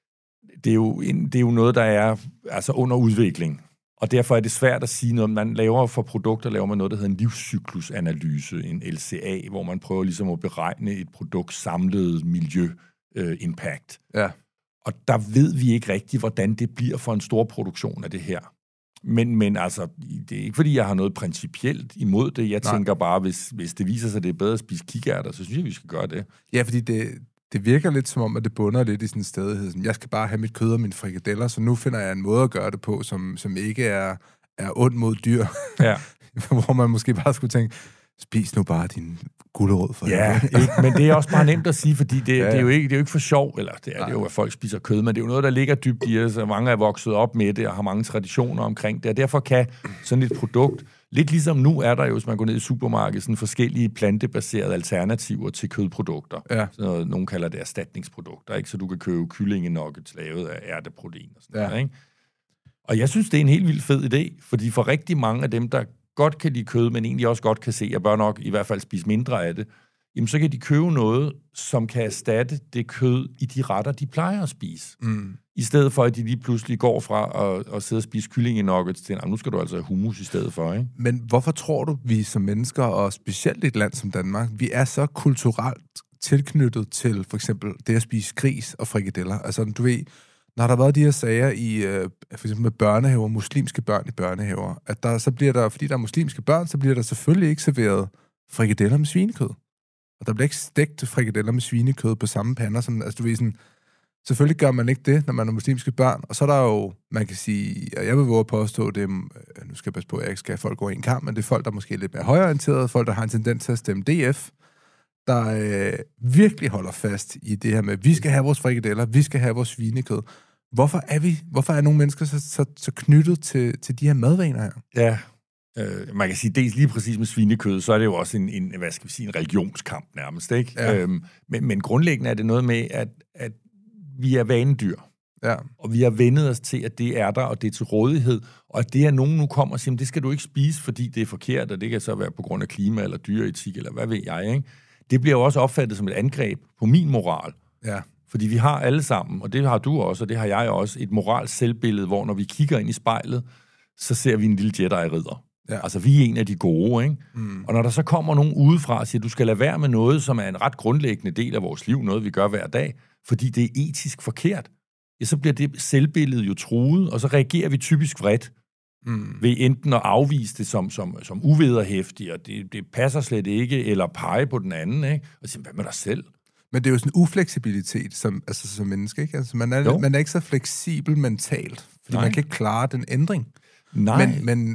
det er jo, en, det er jo noget, der er altså under udvikling. Og derfor er det svært at sige noget. Man laver for produkter, laver man noget, der hedder en livscyklusanalyse, en L C A, hvor man prøver ligesom at beregne et produkts samlede miljø-impact. Ja. Og der ved vi ikke rigtigt, hvordan det bliver for en stor produktion af det her. Men, men altså, det er ikke fordi, jeg har noget principielt imod det. Jeg Nej. tænker bare, hvis, hvis det viser sig, at det er bedre at spise kikærter, så synes jeg, vi skal gøre det. Ja, fordi det, det virker lidt som om, at det bunder lidt i sådan en stedighed. Som, jeg skal bare have mit kød og mine frikadeller, så nu finder jeg en måde at gøre det på, som, som ikke er, er ond mod dyr. Ja. Hvor man måske bare skulle tænke, spis nu bare din gulerod for Ja, det. ikke, men det er også bare nemt at sige, fordi det, Ja, ja. det, er, jo ikke, det er jo ikke for sjov, eller det er, Nej. det er jo, at folk spiser kød, men det er jo noget, der ligger dybt i os, og mange er vokset op med det, og har mange traditioner omkring det, og derfor kan sådan et produkt, lidt ligesom nu er der jo, hvis man går ned i supermarkedet, sådan forskellige plantebaserede alternativer til kødprodukter. Ja. Så noget, nogen kalder det erstatningsprodukter, ikke? Så du kan købe kyllingenuggets lavet af ærteprotein og sådan Ja. noget, ikke? Og jeg synes, det er en helt vildt fed idé, fordi for rigtig mange af dem, der godt kan lide kød, men egentlig også godt kan se, at jeg bør nok i hvert fald spise mindre af det, jamen så kan de købe noget, som kan erstatte det kød i de retter, de plejer at spise. Mm. I stedet for, at de lige pludselig går fra at, at sidde og spise kyllingenuggets til, nu skal du altså have hummus i stedet for, ikke? Men hvorfor tror du, vi som mennesker, og specielt i et land som Danmark, vi er så kulturelt tilknyttet til for eksempel det at spise gris og frikadeller? Altså, du ved, når der har været de her sager i, øh, for eksempel med børnehaver, muslimske børn i børnehaver, at der, så bliver der, fordi der er muslimske børn, så bliver der selvfølgelig ikke serveret frikadeller med svinekød. Og der bliver ikke stegt frikadeller med svinekød på samme pander, som, altså du ved sådan, selvfølgelig gør man ikke det, når man er muslimske børn, og så er der jo, man kan sige, og jeg vil våge at påstå, det er, nu skal jeg passe på, at jeg ikke skal have folk gå i en kamp, men det er folk, der måske er lidt mere højreorienterede, folk, der har en tendens til at stemme D F, der øh, virkelig holder fast i det her med, vi skal have vores frikadeller, vi skal have vores svinekød. Hvorfor er vi, hvorfor er nogle mennesker så, så, så knyttet til, til de her madvaner her? Ja, øh, man kan sige, dels lige præcis med svinekød, så er det jo også en, en hvad skal vi sige, en religionskamp nærmest, ikke? Ja. Øhm, men, men grundlæggende er det noget med, at, at vi er vanedyr. Ja. Og vi har vendet os til, at det er der, og det er til rådighed, og at det, at nogen nu kommer og siger, det skal du ikke spise, fordi det er forkert, og det kan så være på grund af klima eller dyreetik, eller hvad ved jeg, ikke? Det bliver jo også opfattet som et angreb på min moral. Ja. Fordi vi har alle sammen, og det har du også, og det har jeg også, et moralsk selvbillede, hvor når vi kigger ind i spejlet, så ser vi en lille Jedi-ridder. Ja. Altså, vi er en af de gode, ikke? Mm. Og når der så kommer nogen udefra og siger, du skal lade være med noget, som er en ret grundlæggende del af vores liv, noget vi gør hver dag, fordi det er etisk forkert, ja, så bliver det selvbillede jo truet, og så reagerer vi typisk vredt Mm. ved enten at afvise det som, som, som uvederhæftigt, og det, det passer slet ikke, eller pege på den anden, ikke? Og sige, hvad med dig selv? Men det er jo sådan en ufleksibilitet som, altså, som menneske, ikke? Altså, man, er, man er ikke så fleksibel mentalt, fordi Nej. man kan ikke klare den ændring. Nej. Men, men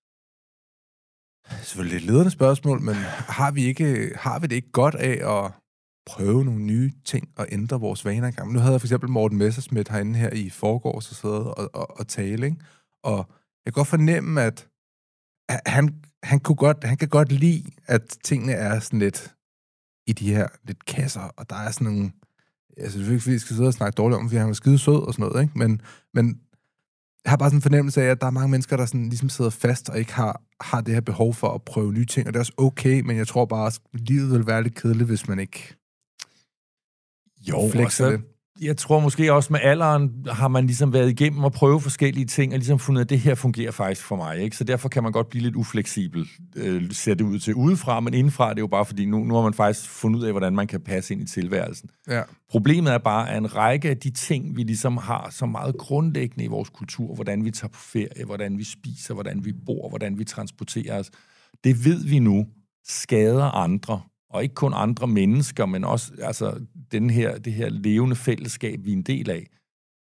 selvfølgelig et ledende spørgsmål, men har vi, ikke, har vi det ikke godt af at prøve nogle nye ting og ændre vores vaner i gang? Nu havde jeg for eksempel Morten Messerschmidt herinde her i forgårs og sidde og, og, og tale, ikke? Og jeg kan godt fornemme, at han, han, kunne godt, han kan godt lide, at tingene er sådan lidt i de her lidt kasser, og der er sådan nogle, altså det er ikke fordi, jeg skal sidde og snakke dårligt om, fordi han er skide sød og sådan noget, ikke? Men, men jeg har bare sådan en fornemmelse af, at der er mange mennesker, der sådan ligesom sidder fast og ikke har, har det her behov for at prøve nye ting, og det er også okay, men jeg tror bare, at livet vil være lidt kedeligt, hvis man ikke jo, flexer og så, det. jeg tror måske også med alderen har man ligesom været igennem og prøve forskellige ting, og ligesom fundet, at det her fungerer faktisk for mig. Ikke? Så derfor kan man godt blive lidt ufleksibel, øh, ser det ud til udefra, men indenfra det er jo bare, fordi nu, nu har man faktisk fundet ud af, hvordan man kan passe ind i tilværelsen. Ja. Problemet er bare, at en række af de ting, vi ligesom har så meget grundlæggende i vores kultur, hvordan vi tager på ferie, hvordan vi spiser, hvordan vi bor, hvordan vi transporterer os, det ved vi nu skader andre. Og ikke kun andre mennesker, men også altså, den her, det her levende fællesskab, vi er en del af.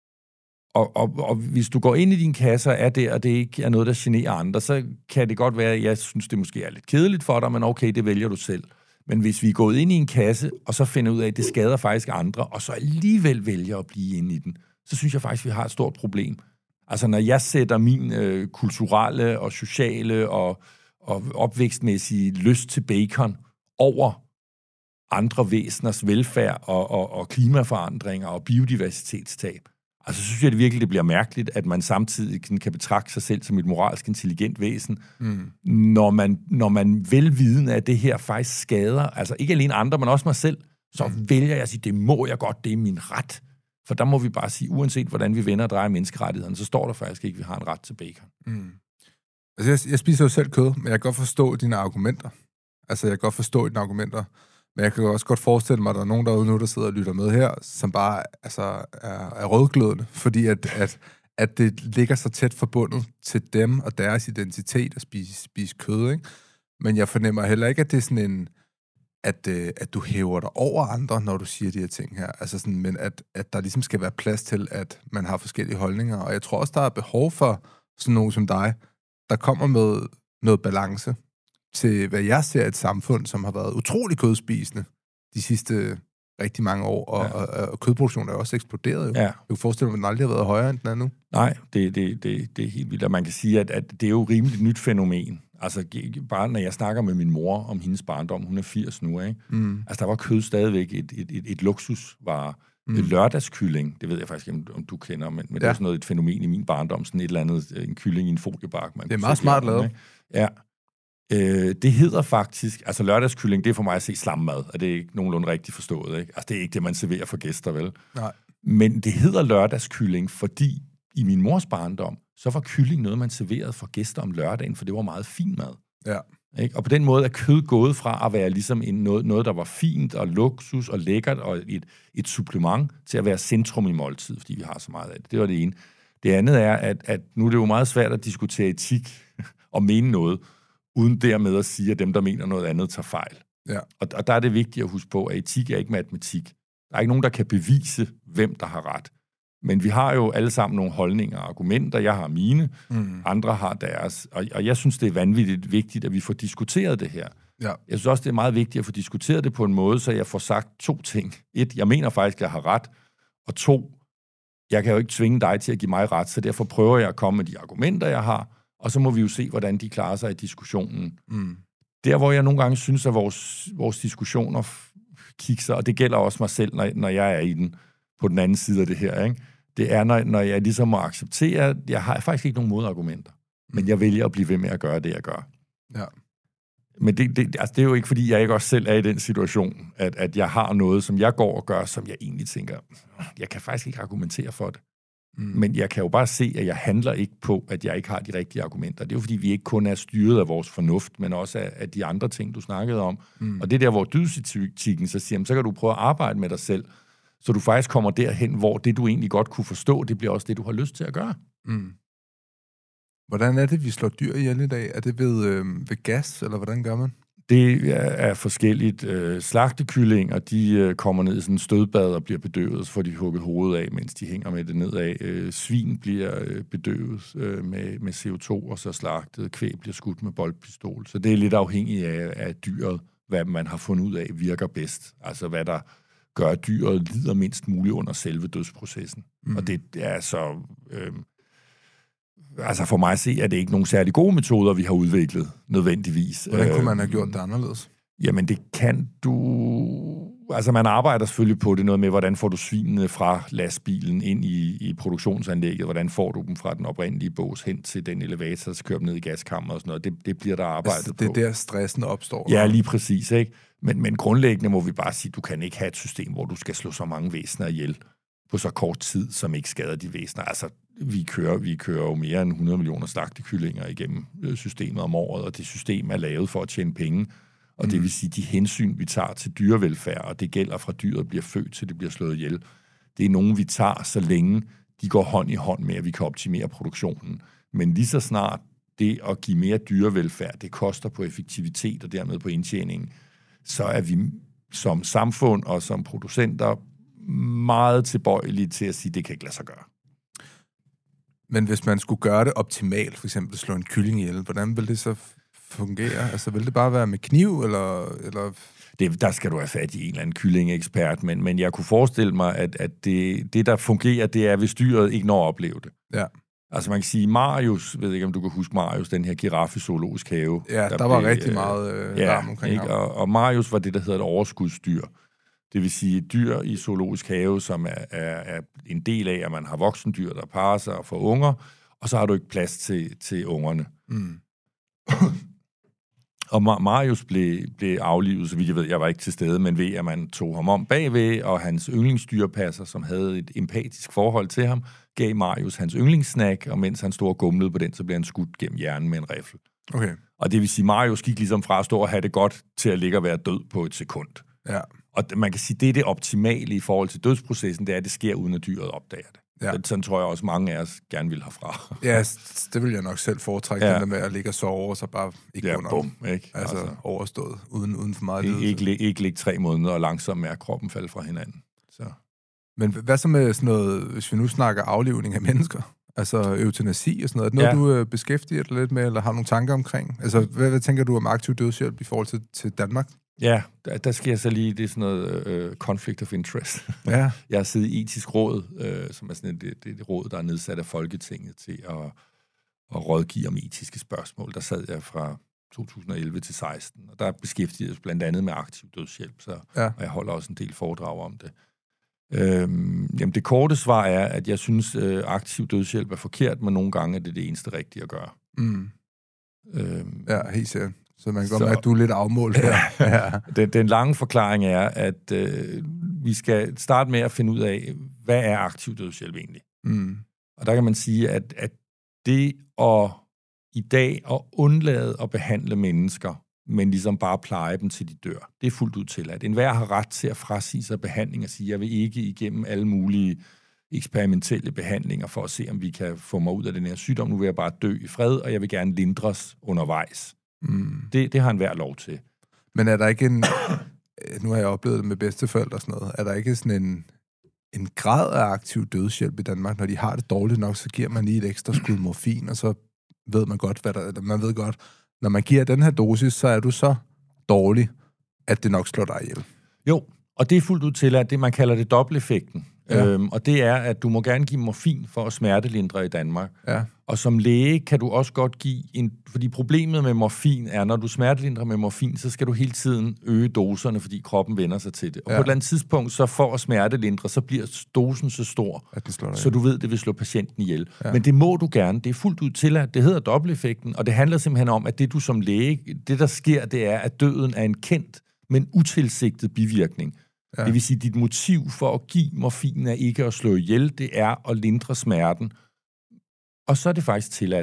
Og, og, og hvis du går ind i din kasse og er der, og det ikke er noget, der generer andre, så kan det godt være, at jeg synes, det måske er lidt kedeligt for dig, men okay, det vælger du selv. Men hvis vi er gået ind i en kasse, og så finder ud af, at det skader faktisk andre, og så alligevel vælger at blive inde i den, så synes jeg faktisk, at vi har et stort problem. Altså, når jeg sætter min øh, kulturelle og sociale og, og opvækstmæssige lyst til bacon over andre væseners velfærd og, og, og klimaforandringer og biodiversitetstab. Altså, så synes jeg det virkelig, det bliver mærkeligt, at man samtidig kan betragte sig selv som et moralsk intelligent væsen, mm. når, man, når man velvidende af det her faktisk skader, altså ikke alene andre, men også mig selv, så mm. vælger jeg at sige, det må jeg godt, det er min ret. For der må vi bare sige, uanset hvordan vi vender og drejer menneskerettighederne, så står der faktisk ikke, at vi har en ret til bacon. Mm. Altså, jeg, jeg spiser jo selv kød, men jeg kan godt forstå dine argumenter. Altså, jeg kan godt forstå dine argumenter, men jeg kan også godt forestille mig, at der er nogen derude nu, der sidder og lytter med her, som bare altså, er, er rødglødende, fordi at, at, at det ligger så tæt forbundet til dem og deres identitet at spise, spise kød, ikke? Men jeg fornemmer heller ikke, at det er sådan en, at, at du hæver dig over andre, når du siger de her ting her. Altså sådan, men at, at der ligesom skal være plads til, at man har forskellige holdninger. Og jeg tror også, der er behov for sådan nogen som dig, der kommer med noget balance til, hvad jeg ser et samfund, som har været utrolig kødspisende de sidste rigtig mange år, og, ja. og, og kødproduktionen er også eksploderet jo. Ja. Jeg kan forestille mig, at den aldrig har været højere, end den er nu. Nej, det, det, det, det er helt vildt, og man kan sige, at, at det er jo et rimeligt nyt fænomen. Altså, bare når jeg snakker med min mor om hendes barndom, hun er firs nu, ikke? Mm. Altså, der var kød stadigvæk et, et, et, et luksusvare. Mm. Lørdagskylling, det ved jeg faktisk ikke, om du kender, men, men ja. Det er sådan noget et fænomen i min barndom, sådan et eller andet, en kylling i en foliebark. Man det er meget smart lavet. Ikke? Ja. Øh, det hedder faktisk, altså lørdagskylling, det er for mig at se slammad, og det er ikke nogenlunde rigtigt forstået, ikke? Altså, det er ikke det, man serverer for gæster, vel? Nej. Men det hedder lørdagskylling, fordi i min mors barndom, så var kylling noget, man serverede for gæster om lørdagen, for det var meget fin mad. Ja. Ikke? Og på den måde er kød gået fra at være ligesom en noget, noget, der var fint og luksus og lækkert og et, et supplement til at være centrum i måltid, fordi vi har så meget af det. Det var det ene. Det andet er, at, at nu er det jo meget svært at diskutere etik og mene noget, uden dermed at sige, at dem, der mener noget andet, tager fejl. Ja. Og, og der er det vigtigt at huske på, at etik er ikke matematik. Der er ikke nogen, der kan bevise, hvem der har ret. Men vi har jo alle sammen nogle holdninger og argumenter. Jeg har mine, mm. andre har deres. Og, og jeg synes, det er vanvittigt vigtigt, at vi får diskuteret det her. Ja. Jeg synes også, det er meget vigtigt at få diskuteret det på en måde, så jeg får sagt to ting. Et, jeg mener faktisk, at jeg har ret. Og to, jeg kan jo ikke tvinge dig til at give mig ret, så derfor prøver jeg at komme med de argumenter, jeg har, og så må vi jo se, hvordan de klarer sig i diskussionen. Mm. Der, hvor jeg nogle gange synes, at vores, vores diskussioner kikser, og det gælder også mig selv, når, når jeg er i den, på den anden side af det her, ikke? Det er, når, når jeg ligesom må acceptere, at jeg har faktisk ikke nogen modargumenter, men jeg vælger at blive ved med at gøre det, jeg gør. Ja. Men det, det, altså det er jo ikke, fordi jeg ikke også selv er i den situation, at, at jeg har noget, som jeg går og gør, som jeg egentlig tænker, jeg kan faktisk ikke argumentere for det. Mm. Men jeg kan jo bare se, at jeg handler ikke på, at jeg ikke har de rigtige argumenter. Det er jo, fordi vi ikke kun er styret af vores fornuft, men også af, af de andre ting, du snakkede om. Mm. Og det der, hvor dydelsetikken så siger, så kan du prøve at arbejde med dig selv, så du faktisk kommer derhen, hvor det, du egentlig godt kunne forstå, det bliver også det, du har lyst til at gøre. Mm. Hvordan er det, vi slår dyr ihjel i dag? Er det ved, øh, ved gas, eller hvordan gør man? Det er forskelligt. Slagtekyllinger, de kommer ned i sådan en stødbad og bliver bedøvet, så får de hugget hovedet af, mens de hænger med det nedad. Svin bliver bedøvet med, med C O to, og så slagtet. Kvæg bliver skudt med boldpistol. Så det er lidt afhængigt af, af dyret, hvad man har fundet ud af virker bedst. Altså hvad der gør, at dyret lider mindst muligt under selve dødsprocessen. Mm. Og det er så... Øh, altså for mig at se, at det ikke nogen særlig gode metoder, vi har udviklet, nødvendigvis. Hvordan kunne man have gjort det anderledes? Jamen, det kan du... Altså, man arbejder selvfølgelig på det, noget med, hvordan får du svinene fra lastbilen ind i, i produktionsanlægget, hvordan får du dem fra den oprindelige bås hen til den elevator, der kører dem ned i gaskammeret og sådan noget. Det, det bliver der arbejdet altså, det er på. Det er der, stressen opstår. Ja, lige præcis, ikke? Men, men grundlæggende må vi bare sige, du kan ikke have et system, hvor du skal slå så mange væsener ihjel. på så kort tid, som ikke skader de væsener. Altså, vi kører, vi kører jo mere end hundrede millioner slagtekyllinger igennem systemet om året, og det system er lavet for at tjene penge. Og mm. det vil sige, de hensyn, vi tager til dyrevelfærd, og det gælder fra dyret bliver født til det bliver slået ihjel, det er nogen, vi tager, så længe de går hånd i hånd med, at vi kan optimere produktionen. Men lige så snart det at give mere dyrevelfærd, det koster på effektivitet og dermed på indtjeningen, så er vi som samfund og som producenter meget tilbøjelige til at sige, at det kan ikke lade sig gøre. Men hvis man skulle gøre det optimalt, for eksempel slå en kylling ihjel, hvordan vil det så fungere? Altså, vil det bare være med kniv, eller... eller... Det, der skal du have fat i en eller anden kyllingekspert, men, men jeg kunne forestille mig, at, at det, det, der fungerer, det er, hvis dyret ikke når at opleve det. Ja. Altså, man kan sige, Marius, ved ikke, om du kan huske Marius, den her giraffe i zoologisk have. Ja, der, der var blev, rigtig meget øh, ja, larm omkring ikke? ham. Og, og Marius var det, der hedder et overskudsdyr. Det vil sige et dyr i zoologisk have, som er, er, er en del af, at man har voksendyr, der parer sig og får unger, og så har du ikke plads til, til ungerne. Mm. Og Marius blev, blev aflivet, så vidt jeg ved, jeg var ikke til stede, men ved, at man tog ham om bagved, og hans yndlingsdyrpasser, som havde et empatisk forhold til ham, gav Marius hans yndlingssnack, og mens han stod og gumlede på den, så blev han skudt gennem hjernen med en riffel. Okay. Og det vil sige, Marius gik ligesom fra at stå og have det godt, til at ligge og være død på et sekund. Ja. Og man kan sige, det er det optimale i forhold til dødsprocessen, det er, at det sker, uden at dyret opdager det. Ja. Sådan tror jeg også, mange af os gerne vil herfra. Ja, det vil jeg nok selv foretrække, ja. Den der med at ligge og sove, og så bare ikke ja, under bum, ikke? Altså, altså overstået, uden, uden for meget lidelse. Ikke, ikke, ikke ligge tre måneder og langsomt med at kroppen falde fra hinanden. Så. Men hvad så med sådan noget, hvis vi nu snakker aflivning af mennesker? Altså eutanasi og sådan noget. Er det noget, ja. du øh, beskæftiger dig lidt med, eller har nogle tanker omkring? Altså, hvad, hvad tænker du om aktiv dødshjælp i forhold til, til Danmark? Ja, der, der sker så lige, det er sådan noget øh, conflict of interest. Ja. Jeg har siddet i etisk råd, øh, som er sådan et, det, det råd, der er nedsat af Folketinget til at, at rådgive om etiske spørgsmål. Der sad jeg fra to tusind og elleve til seksten, og der beskæftigede jeg blandt andet med aktiv dødshjælp, så, ja. Og jeg holder også en del foredrag om det. Øhm, jamen det korte svar er, at jeg synes, øh, aktiv dødshjælp er forkert, men nogle gange er det det eneste rigtige at gøre. Mm. Øhm, ja, helt sikkert. Så man kan godt mærke, at du er lidt afmålt her. Ja. den, den lange forklaring er, at øh, vi skal starte med at finde ud af, hvad er aktiv dødshjælp egentlig? Mm. Og der kan man sige, at, at det at i dag at undlade at behandle mennesker, men ligesom bare pleje dem til de dør, det er fuldt ud tilladt. Enhver har ret til at frasige sig behandling og sige, jeg vil ikke igennem alle mulige eksperimentelle behandlinger for at se, om vi kan få mig ud af den her sygdom. Nu vil jeg bare dø i fred, og jeg vil gerne lindres undervejs. Mm. Det, det har enhver lov til. Men er der ikke en... Nu har jeg oplevet det med bedsteforældre og sådan noget. Er der ikke sådan en, en grad af aktiv dødshjælp i Danmark? Når de har det dårligt nok, så giver man lige et ekstra skud morfin, og så ved man godt, hvad der... Man ved godt, når man giver den her dosis, så er du så dårlig, at det nok slår dig ihjel. Jo, og det er fuldt ud til, at det, man kalder det dobbelteffekten. Ja. Øhm, og det er, at du må gerne give morfin for at smertelindre i Danmark. Ja. Og som læge kan du også godt give en... Fordi problemet med morfin er, når du smertelindrer med morfin, så skal du hele tiden øge doserne, fordi kroppen vender sig til det. Og ja. På et eller andet tidspunkt, så for at smertelindre, så bliver dosen så stor, så du ved, det vil slå patienten ihjel. Ja. Men det må du gerne. Det er fuldt ud til, at det hedder dobbelteffekten, og det handler simpelthen om, at det du som læge... Det, der sker, det er, at døden er en kendt, men utilsigtet bivirkning. Ja. Det vil sige, at dit motiv for at give morfin er ikke at slå ihjel, det er at lindre smerten. Og så er det faktisk tilladt.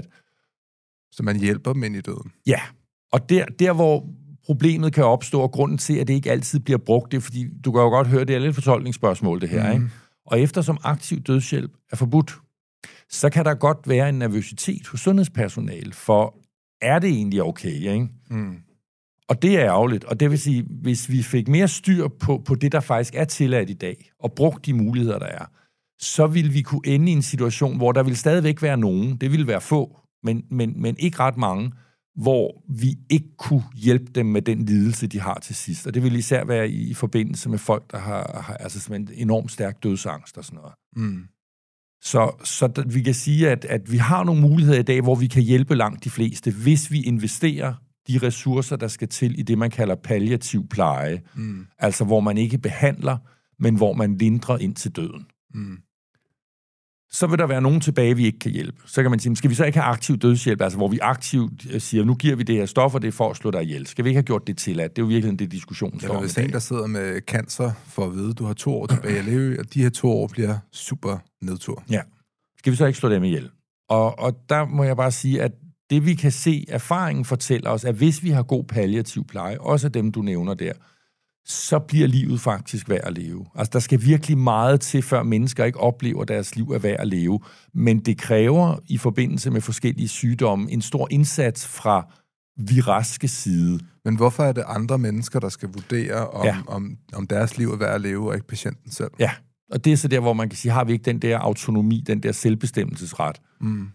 Så man hjælper dem ind i døden? Ja, og der, der hvor problemet kan opstå, og grunden til, at det ikke altid bliver brugt, det er, fordi du kan jo godt høre, det er lidt fortolkningsspørgsmål, det her, mm. ikke? Og eftersom aktiv dødshjælp er forbudt, så kan der godt være en nervøsitet hos sundhedspersonale, for er det egentlig okay, ikke? Mm. Og det er ærgerligt, og det vil sige, hvis vi fik mere styr på, på det, der faktisk er tilladt i dag, og brugt de muligheder, der er, så ville vi kunne ende i en situation, hvor der ville stadigvæk være nogen, det ville være få, men, men, men ikke ret mange, hvor vi ikke kunne hjælpe dem med den lidelse, de har til sidst. Og det vil især være i, i forbindelse med folk, der har, har altså en enormt stærk dødsangst og sådan noget. Mm. Så, så der, vi kan sige, at, at vi har nogle muligheder i dag, hvor vi kan hjælpe langt de fleste, hvis vi investerer de ressourcer, der skal til i det, man kalder palliativ pleje. Mm. Altså, hvor man ikke behandler, men hvor man lindrer ind til døden. Mm. så vil der være nogen tilbage, vi ikke kan hjælpe. Så kan man sige, skal vi så ikke have aktiv dødshjælp, altså hvor vi aktivt siger, nu giver vi det her stof, og det er for at slå dig ihjel. Skal vi ikke have gjort det til, at det er jo virkelig det, diskussionen står om. Hvis en, der sidder med cancer, for at vide, du har to år tilbage at leve, og de her to år bliver super nedtur. Ja. Skal vi så ikke slå dem ihjel? Og, og der må jeg bare sige, at det vi kan se, erfaringen fortæller os, at hvis vi har god palliativ pleje, også dem, du nævner der, så bliver livet faktisk værd at leve. Altså, der skal virkelig meget til, før mennesker ikke oplever, at deres liv er værd at leve. Men det kræver, i forbindelse med forskellige sygdomme, en stor indsats fra vi raske side. Men hvorfor er det andre mennesker, der skal vurdere, om, ja. om, om deres liv er værd at leve, og ikke patienten selv? Ja, og det er så der, hvor man kan sige, har vi ikke den der autonomi, den der selvbestemmelsesret? Mm.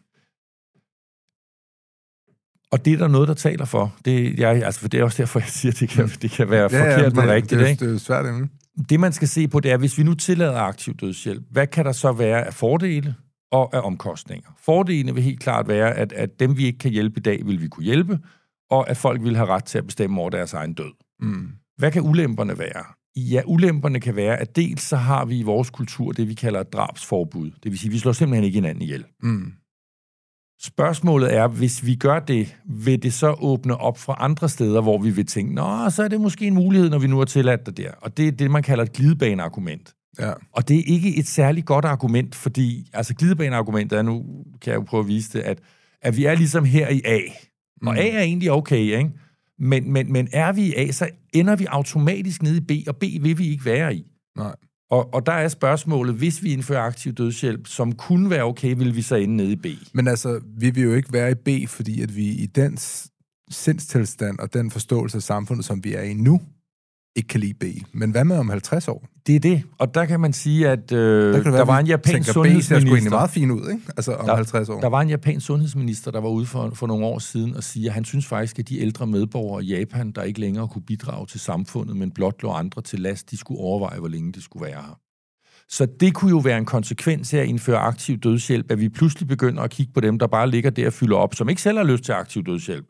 Og det er der noget, der taler for. Det, jeg, altså, for det er også derfor, jeg siger, at det kan, det kan være ja, forkert, men ja, rigtigt. Det er, ikke? det er svært, ikke? Det, man skal se på, det er, hvis vi nu tillader aktiv dødshjælp, hvad kan der så være af fordele og af omkostninger? Fordelene vil helt klart være, at, at dem, vi ikke kan hjælpe i dag, vil vi kunne hjælpe, og at folk vil have ret til at bestemme over deres egen død. Mm. Hvad kan ulemperne være? Ja, ulemperne kan være, at dels så har vi i vores kultur det, vi kalder et drabsforbud. Det vil sige, at vi slår simpelthen ikke hinanden ihjel. Mm. Spørgsmålet er, hvis vi gør det, vil det så åbne op fra andre steder, hvor vi vil tænke, nå, så er det måske en mulighed, når vi nu har tilladt det der. Og det er det, man kalder et glidebaneargument. Ja. Og det er ikke et særligt godt argument, fordi, altså glidebaneargumentet er, nu kan jeg jo prøve at vise det, at, at vi er ligesom her i A. Og A er egentlig okay, ikke? Men, men, men er vi i A, så ender vi automatisk nede i B, og B vil vi ikke være i. Nej. Og, og der er spørgsmålet, hvis vi indfører aktiv dødshjælp, som kunne være okay, vil vi så ende nede i B? Men altså, vi vil jo ikke være i B, fordi at vi i den sindstilstand og den forståelse af samfundet, som vi er i nu, ikke kan lide B. Men hvad med om halvtreds år? Det er det, og der kan man sige, at øh, der, der være, var en japansk sundhedsminister... B ser sgu egentlig meget fin ud, ikke? Altså om der, halvtreds år. Der var en japansk sundhedsminister, der var ude for, for nogle år siden og siger, at han synes faktisk, at de ældre medborgere i Japan, der ikke længere kunne bidrage til samfundet, men blot lå andre til last, de skulle overveje, hvor længe de skulle være her. Så det kunne jo være en konsekvens af at indføre aktiv dødshjælp, at vi pludselig begynder at kigge på dem, der bare ligger der og fylder op, som ikke selv har lyst til aktiv dødshjælp.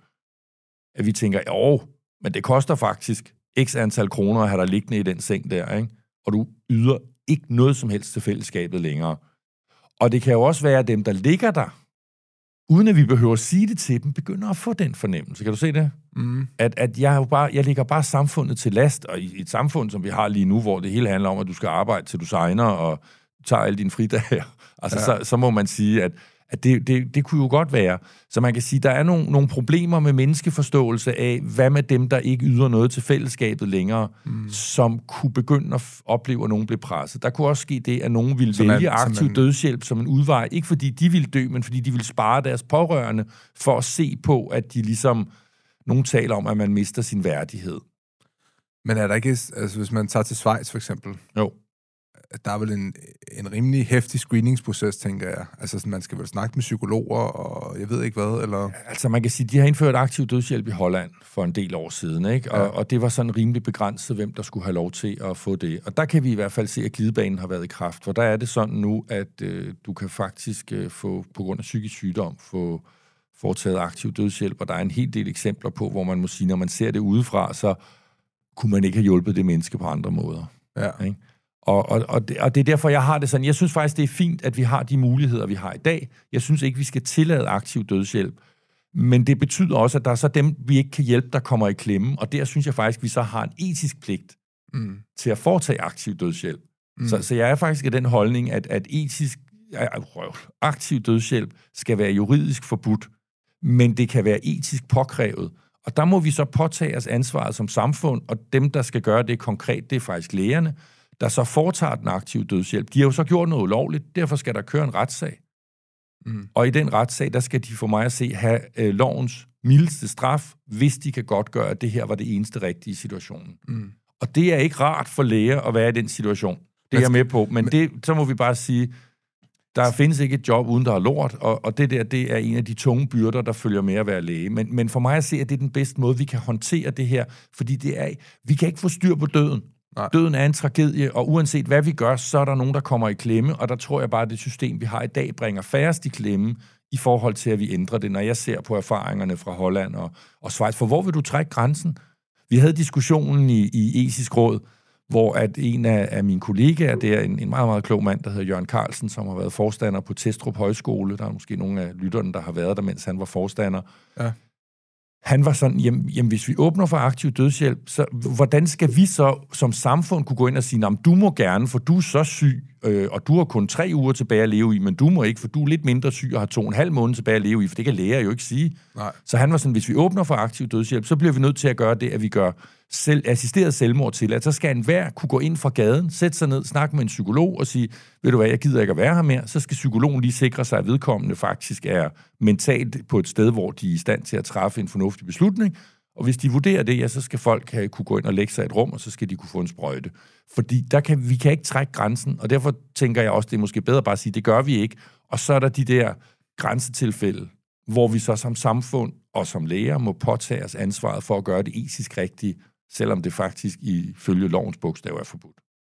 At vi tænker, jo, men det koster faktisk x antal kroner at have dig liggende i den seng der, ikke? Og du yder ikke noget som helst til fællesskabet længere. Og det kan jo også være, at dem, der ligger der, uden at vi behøver at sige det til dem, begynder at få den fornemmelse. Kan du se det? Mm. At, at jeg, jo bare, jeg ligger bare samfundet til last, og i et samfund, som vi har lige nu, hvor det hele handler om, at du skal arbejde, til du signer, og tager alle dine fridage, altså, ja. så, så må man sige, at, at det, det, det kunne jo godt være. Så man kan sige, at der er nogle, nogle problemer med menneskeforståelse af, hvad med dem, der ikke yder noget til fællesskabet længere, mm. som kunne begynde at opleve, at nogen blev presset. Der kunne også ske det, at nogen ville som vælge man, aktiv man... dødshjælp som en udvej, ikke fordi de ville dø, men fordi de ville spare deres pårørende for at se på, at de ligesom... Nogen taler om, at man mister sin værdighed. Men er der ikke, altså hvis man tager til Schweiz for eksempel, jo. Der er vel en, en rimelig heftig screeningsproces, tænker jeg. Altså sådan, man skal vel snakke med psykologer, og jeg ved ikke hvad, eller... Altså man kan sige, de har indført aktiv dødshjælp i Holland for en del år siden, ikke? Og, ja. og det var sådan rimelig begrænset, hvem der skulle have lov til at få det. Og der kan vi i hvert fald se, at glidebanen har været i kraft, for der er det sådan nu, at øh, du kan faktisk øh, få, på grund af psykisk sygdom, få foretaget aktiv dødshjælp, og der er en hel del eksempler på, hvor man må sige, når man ser det udefra, så kunne man ikke have hjulpet det menneske på andre måder. Ja. Ikke? Og, og, og, det, og det er derfor, jeg har det sådan. Jeg synes faktisk, det er fint, at vi har de muligheder, vi har i dag. Jeg synes ikke, vi skal tillade aktiv dødshjælp. Men det betyder også, at der er så dem, vi ikke kan hjælpe, der kommer i klemme. Og der synes jeg faktisk, vi så har en etisk pligt mm. til at foretage aktiv dødshjælp. Mm. Så, så jeg er faktisk af den holdning, at, at etisk aktiv dødshjælp skal være juridisk forbudt, men det kan være etisk påkrævet. Og der må vi så påtage os ansvaret som samfund, og dem, der skal gøre det konkret, det er faktisk lægerne, der så foretager den aktive dødshjælp. De har jo så gjort noget ulovligt, derfor skal der køre en retssag. Mm. Og i den retssag, der skal de for mig at se have øh, lovens mildeste straf, hvis de kan godt gøre, at det her var det eneste rigtige i situationen. Mm. Og det er ikke rart for læger at være i den situation. Det er jeg med på, men, men det, så må vi bare sige, der findes ikke et job, uden der er lort, og, og det der, det er en af de tunge byrder, der følger med at være læge. Men, men for mig at se, at det er den bedste måde, vi kan håndtere det her, fordi det er, vi kan ikke få styr på døden. Nej. Døden er en tragedie, og uanset hvad vi gør, så er der nogen, der kommer i klemme, og der tror jeg bare, at det system, vi har i dag, bringer færrest i klemme i forhold til, at vi ændrer det, når jeg ser på erfaringerne fra Holland og, og Schweiz. For hvor vil du trække grænsen? Vi havde diskussionen i, i etisk råd, hvor at en af, af mine kollegaer, det er en, en meget, meget klog mand, der hedder Jørgen Carlsen, som har været forstander på Testrup Højskole. Der er måske nogle af lytterne, der har været der, mens han var forstander. Ja. Han var sådan, jamen, jamen hvis vi åbner for aktiv dødshjælp, så hvordan skal vi så som samfund kunne gå ind og sige, jamen du må gerne, for du er så syg, øh, og du har kun tre uger tilbage at leve i, men du må ikke, for du er lidt mindre syg og har to og en halv måned tilbage at leve i, for det kan læger jo ikke sige. Nej. Så han var sådan, hvis vi åbner for aktiv dødshjælp, så bliver vi nødt til at gøre det, at vi gør selv, assisteret selvmord til, at så skal enhver kunne gå ind fra gaden, sætte sig ned, snakke med en psykolog og sige, ved du hvad, jeg gider ikke at være her mere, så skal psykologen lige sikre sig, at vedkommende faktisk er mentalt på et sted, hvor de er i stand til at træffe en fornuftig beslutning, og hvis de vurderer det, ja, så skal folk have, kunne gå ind og lægge sig i et rum, og så skal de kunne få en sprøjte. Fordi der kan, vi kan ikke trække grænsen, og derfor tænker jeg også, det er måske bedre bare at sige, det gør vi ikke, og så er der de der grænsetilfælde, hvor vi så som samfund og som læger må påtage os ansvaret for at gøre det etisk rigtigt, selvom det faktisk ifølge lovens bogstav er forbudt.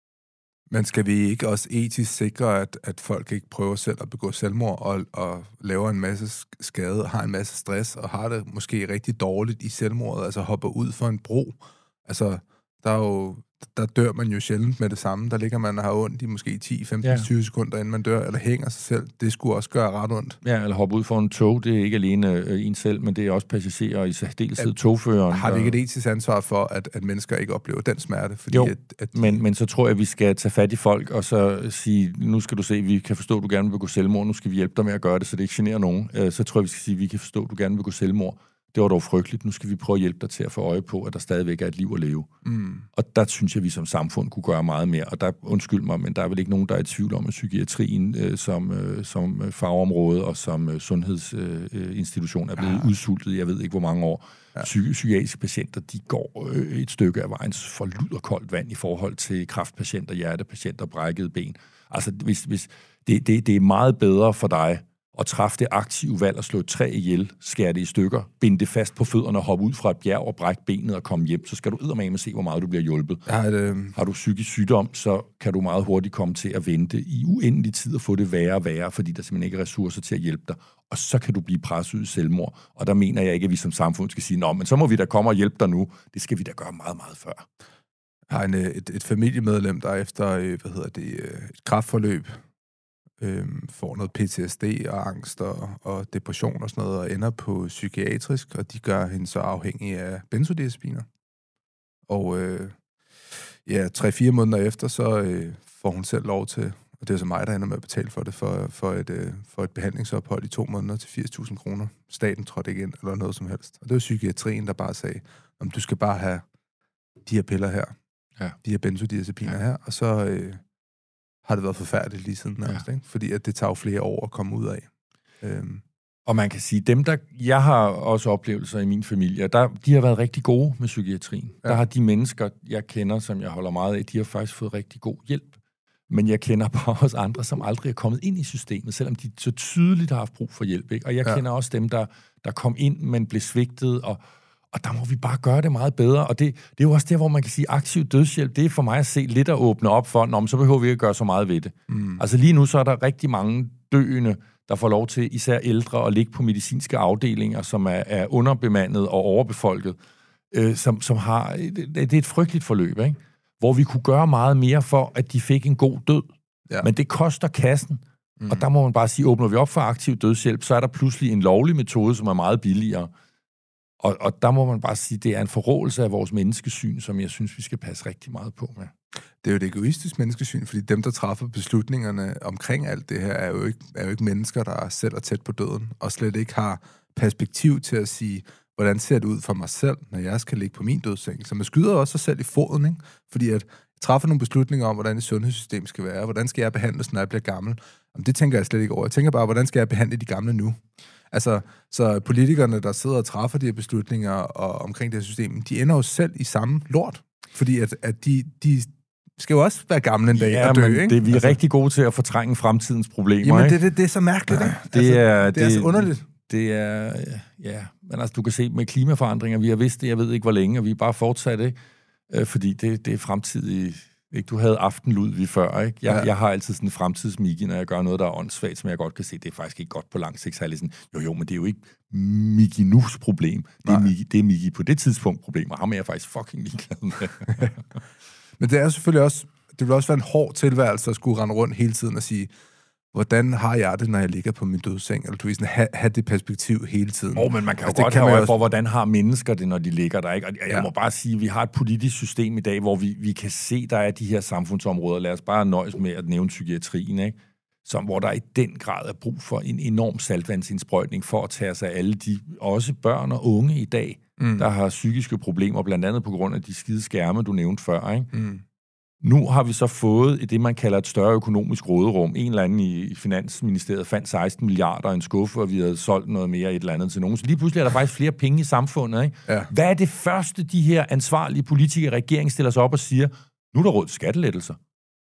Men skal vi ikke også etisk sikre, at, at folk ikke prøver selv at begå selvmord og, og laver en masse skade, har en masse stress og har det måske rigtig dårligt i selvmordet, altså hopper ud for en bro? Altså, der er jo... der dør man jo sjældent med det samme. Der ligger man og har ondt i måske ti, femten, tyve sekunder, inden man dør, eller hænger sig selv. Det skulle også gøre ret ondt. Ja, eller hoppe ud for en tog. Det er ikke alene øh, en selv, men det er også passagerer, i særdeleshed togføreren. Har vi ikke et etisk ansvar for, at, at mennesker ikke oplever den smerte? Fordi jo, at, at de... men, men så tror jeg, at vi skal tage fat i folk, og så sige, nu skal du se, vi kan forstå, at du gerne vil begå selvmord, nu skal vi hjælpe dig med at gøre det, så det ikke generer nogen. Øh, så tror jeg, vi skal sige, vi kan forstå, at du gerne vil begå selvmord. Det var dog frygteligt. Nu skal vi prøve at hjælpe dig til at få øje på, at der stadigvæk er et liv at leve. Mm. Og der synes jeg, vi som samfund kunne gøre meget mere. Og der, undskyld mig, men der er vel ikke nogen, der er i tvivl om, at psykiatrien øh, som, øh, som fagområde og som øh, sundhedsinstitution øh, er blevet ja. udsultet. Jeg ved ikke, hvor mange år. Ja. Psy- psykiatriske patienter, de går øh, et stykke af vejen for lyd og koldt vand i forhold til kræftpatienter, hjertepatienter, brækkede ben. Altså, hvis, hvis det, det, det er meget bedre for dig og træffe det aktive valg at slå et træ ihjel, skære det i stykker, binde det fast på fødderne og hoppe ud fra et bjerg og brække benet og komme hjem, så skal du eddermame se, hvor meget du bliver hjulpet. Ja, det... Har du psykisk sygdom, så kan du meget hurtigt komme til at vente i uendelig tid og få det værre og værre, fordi der simpelthen ikke er ressourcer til at hjælpe dig. Og så kan du blive presset ud i selvmord. Og der mener jeg ikke, at vi som samfund skal sige, nå, men så må vi da komme og hjælpe dig nu. Det skal vi da gøre meget, meget før. Jeg har en, et, et familiemedlem, der efter hvad hedder det, et kræftforløb, Øhm, får noget P T S D og angst og, og depression og sådan noget, og ender på psykiatrisk, og de gør hende så afhængig af benzodiazepiner. Og øh, ja, tre-fire måneder efter, så øh, får hun selv lov til, og det er så mig, der ender med at betale for det, for, for, et, øh, for et behandlingsophold i to måneder til firs tusind kroner. Staten trådte ikke ind, eller noget som helst. Og det var psykiatrien, der bare sagde, om du skal bare have de her piller her, ja. de her benzodiazepiner ja. her, og så... Øh, har det været forfærdeligt lige siden nærmest, ja. ikke? Fordi at det tager jo flere år at komme ud af. Øhm. Og man kan sige, dem der... Jeg har også oplevelser i min familie, der, de har været rigtig gode med psykiatrien. Ja. Der har de mennesker, jeg kender, som jeg holder meget af, de har faktisk fået rigtig god hjælp. Men jeg kender bare også andre, som aldrig er kommet ind i systemet, selvom de så tydeligt har haft brug for hjælp, ikke? Og jeg ja. kender også dem, der, der kom ind, men blev svigtet, og Og der må vi bare gøre det meget bedre. Og det, det er jo også der, hvor man kan sige, aktiv dødshjælp, det er for mig at se lidt at åbne op for, nå, men så behøver vi ikke at gøre så meget ved det. Mm. Altså lige nu, så er der rigtig mange døende, der får lov til, især ældre, at ligge på medicinske afdelinger, som er, er underbemandet og overbefolket, øh, som, som har, det, det er et frygteligt forløb, ikke? Hvor vi kunne gøre meget mere for, at de fik en god død. Ja. Men det koster kassen. Mm. Og der må man bare sige, åbner vi op for aktiv dødshjælp, så er der pludselig en lovlig metode, som er meget billigere. Og, og der må man bare sige, det er en forrådelse af vores menneskesyn, som jeg synes, vi skal passe rigtig meget på med. Det er jo et egoistisk menneskesyn, fordi dem, der træffer beslutningerne omkring alt det her, er jo ikke, er jo ikke mennesker, der selv er tæt på døden, og slet ikke har perspektiv til at sige, hvordan ser det ud for mig selv, når jeg skal ligge på min dødsseng. Så man skyder også sig selv i foden, ikke? Fordi at træffer nogle beslutninger om, hvordan et sundhedssystem skal være, hvordan skal jeg behandles, når jeg bliver gammel. Jamen, det tænker jeg slet ikke over. Jeg tænker bare, hvordan skal jeg behandle de gamle nu? Altså, så politikerne, der sidder og træffer de her beslutninger og omkring det her system, de ender jo selv i samme lort. Fordi at, at de, de skal jo også være gamle en dag ja, og dø, men ikke? Det, vi er altså, rigtig gode til at fortrænge fremtidens problemer, jamen, ikke? det, det, det er så mærkeligt, ikke? Det, altså, er, det, det er så underligt. Det er, ja, men altså, du kan se med klimaforandringer, vi har vidst det, jeg ved ikke hvor længe, og vi er bare fortsat, ikke? Fordi det, det er fremtidige... Ikke? Du havde aftenlud vi før, ikke? Jeg, ja. jeg har altid sådan en fremtidsmigi, når jeg gør noget, der er åndssvagt, som jeg godt kan se, det er faktisk ikke godt på lang sigt. Så er jeg sådan, jo jo, men det er jo ikke Miki Nus problem. Det er Miki, det er Miki på det tidspunkt problem, og ham er jeg faktisk fucking ligeglad med. Men det er selvfølgelig også, det vil også være en hård tilværelse at skulle rende rundt hele tiden og sige, hvordan har jeg det, når jeg ligger på min dødseng? Eller du ved, sådan, have, have det perspektiv hele tiden. Åh, oh, men man kan jo altså, godt kan have øje også... for, hvordan har mennesker det, når de ligger der, ikke? Og jeg ja. må bare sige, at vi har et politisk system i dag, hvor vi, vi kan se, der er de her samfundsområder. Lad os bare nøjes med at nævne psykiatrien, ikke? Som, hvor der i den grad er brug for en enorm saltvandsindsprøjtning for at tage sig af alle de, også børn og unge i dag, mm. der har psykiske problemer, blandt andet på grund af de skide skærme, du nævnte før, ikke? Mm. Nu har vi så fået det, man kalder et større økonomisk råderum. En eller anden i Finansministeriet fandt seksten milliarder i en skuffe, og vi havde solgt noget mere et eller andet til nogen. Så lige pludselig er der faktisk flere penge i samfundet, ikke? Ja. Hvad er det første, de her ansvarlige politikere i regeringen stiller sig op og siger? Nu er der råd til skattelettelser.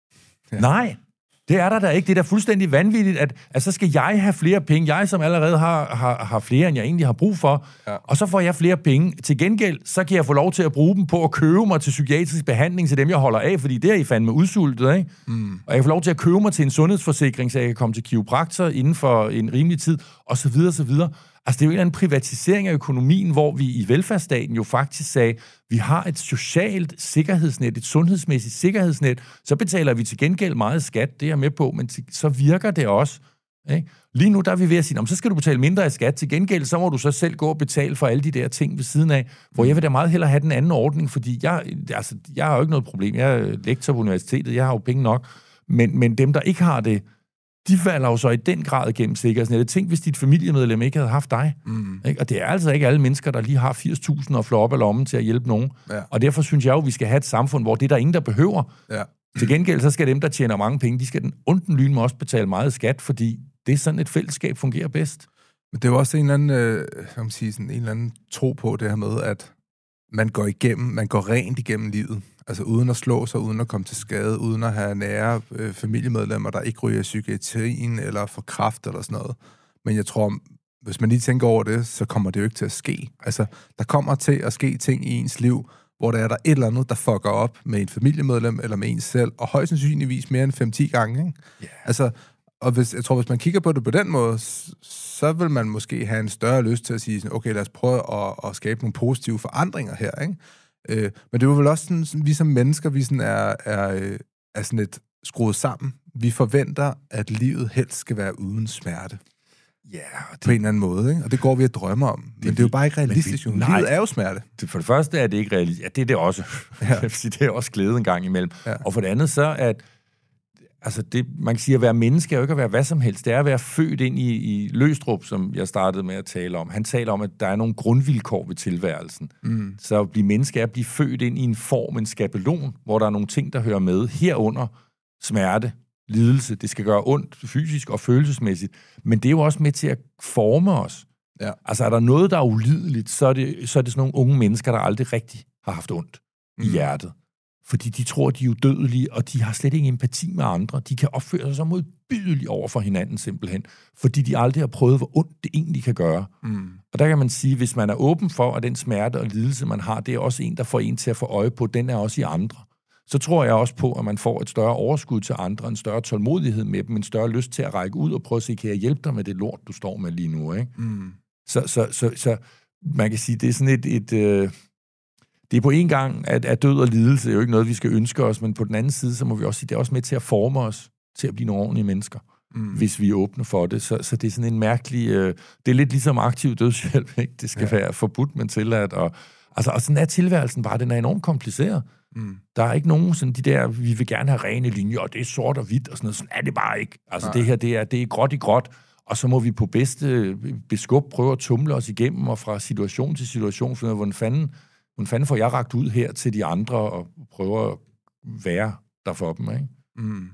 Ja. Nej, det er der da ikke. Det er da fuldstændig vanvittigt, at, at så skal jeg have flere penge. Jeg, som allerede har, har, har flere, end jeg egentlig har brug for. Ja. Og så får jeg flere penge. Til gengæld, så kan jeg få lov til at bruge dem på at købe mig til psykiatrisk behandling til dem, jeg holder af, fordi det er I fandme udsultet, ikke? Mm. Og jeg kan få lov til at købe mig til en sundhedsforsikring, så jeg kan komme til kiropraktor inden for en rimelig tid, og så videre, så videre. Altså, det er jo en eller anden privatisering af økonomien, hvor vi i velfærdsstaten jo faktisk sagde, vi har et socialt sikkerhedsnet, et sundhedsmæssigt sikkerhedsnet, så betaler vi til gengæld meget skat, det er jeg med på, men så virker det også. Ikke? Lige nu der er vi ved at sige, så skal du betale mindre i skat, til gengæld så må du så selv gå og betale for alle de der ting ved siden af, hvor jeg vil da meget hellere have den anden ordning, fordi jeg, altså, jeg har jo ikke noget problem, jeg er lektor på universitetet, jeg har jo penge nok, men, men dem, der ikke har det, de falder jo så i den grad gennem sikkerhedsnettet. Tænk, hvis dit familiemedlem ikke havde haft dig. Mm. Ikke? Og det er altså ikke alle mennesker, der lige har firs tusind og flår op af lommen til at hjælpe nogen. Ja. Og derfor synes jeg jo, vi skal have et samfund, hvor det er der ingen, der behøver. Ja. Til gengæld, så skal dem, der tjener mange penge, de skal den onden lyn med også betale meget skat, fordi det er sådan, et fællesskab fungerer bedst. Men det er jo også en eller anden, øh, kan man sige, sådan en eller anden tro på det her med, at man går igennem, man går rent igennem livet. Altså uden at slå sig, uden at komme til skade, uden at have nære øh, familiemedlemmer, der ikke ryger i psykiatrien eller får kræft eller sådan noget. Men jeg tror, hvis man lige tænker over det, så kommer det jo ikke til at ske. Altså, der kommer til at ske ting i ens liv, hvor der er der et eller andet, der fucker op med en familiemedlem eller med ens selv, og højst sandsynligvis mere end fem til ti gange, ikke? Yeah. Altså, og hvis, jeg tror, hvis man kigger på det på den måde, så vil man måske have en større lyst til at sige, okay, lad os prøve at, at skabe nogle positive forandringer her, ikke? Øh, men det er jo vel også sådan, sådan vi som mennesker, vi sådan er, er, er sådan lidt skruet sammen. Vi forventer, at livet helst skal være uden smerte. Ja, det, på en eller anden måde, ikke? Og det går vi at drømme om. Det, men det er jo bare ikke realistisk. Det, nej, livet er jo smerte. Det, for det første er det ikke realistisk. Ja, det er det også. Ja. Det er også glæde en gang imellem. Ja. Og for det andet så, at altså det, man kan sige, at være menneske er jo ikke at være hvad som helst. Det er at være født ind i, i Løgstrup, som jeg startede med at tale om. Han taler om, at der er nogle grundvilkår ved tilværelsen. Mm. Så at blive menneske er at blive født ind i en form, en skabelon, hvor der er nogle ting, der hører med. Herunder smerte, lidelse. Det skal gøre ondt fysisk og følelsesmæssigt. Men det er jo også med til at forme os. Ja. Altså er der noget, der er ulideligt, så er det, så er det sådan nogle unge mennesker, der aldrig rigtig har haft ondt mm. i hjertet. Fordi de tror, de er udødelige, og de har slet ikke empati med andre. De kan opføre sig så modbydeligt over for hinanden simpelthen, fordi de aldrig har prøvet, hvor ondt det egentlig kan gøre. Mm. Og der kan man sige, hvis man er åben for, at den smerte og lidelse, man har, det er også en, der får en til at få øje på, den er også i andre. Så tror jeg også på, at man får et større overskud til andre, en større tålmodighed med dem, en større lyst til at række ud og prøve at se, kan jeg hjælpe dig med det lort, du står med lige nu, ikke? Mm. Så, så, så, så man kan sige, det er sådan et... et øh, det er på en gang, at, at død og lidelse er jo ikke noget, vi skal ønske os, men på den anden side, så må vi også sige, det er også med til at forme os til at blive nogle ordentlige mennesker, mm. hvis vi er åbne for det. Så, så det er sådan en mærkelig... Øh, det er lidt ligesom aktiv dødshjælp, ikke? Det skal ja. være forbudt, men tilladt. Og, altså, og sådan er tilværelsen bare, den er enormt kompliceret. Mm. Der er ikke nogen sådan de der, vi vil gerne have rene linjer, og det er sort og hvidt, og sådan noget. Sådan er det bare ikke. Altså Nej. det her, det er, det er gråt i gråt, og så må vi på bedste beskub prøve at tumle os igennem, og fra situation til situation, for hvordan fanden... Hvordan fanden får jeg rakt ud her til de andre og prøver at være der for dem, ikke? Mm.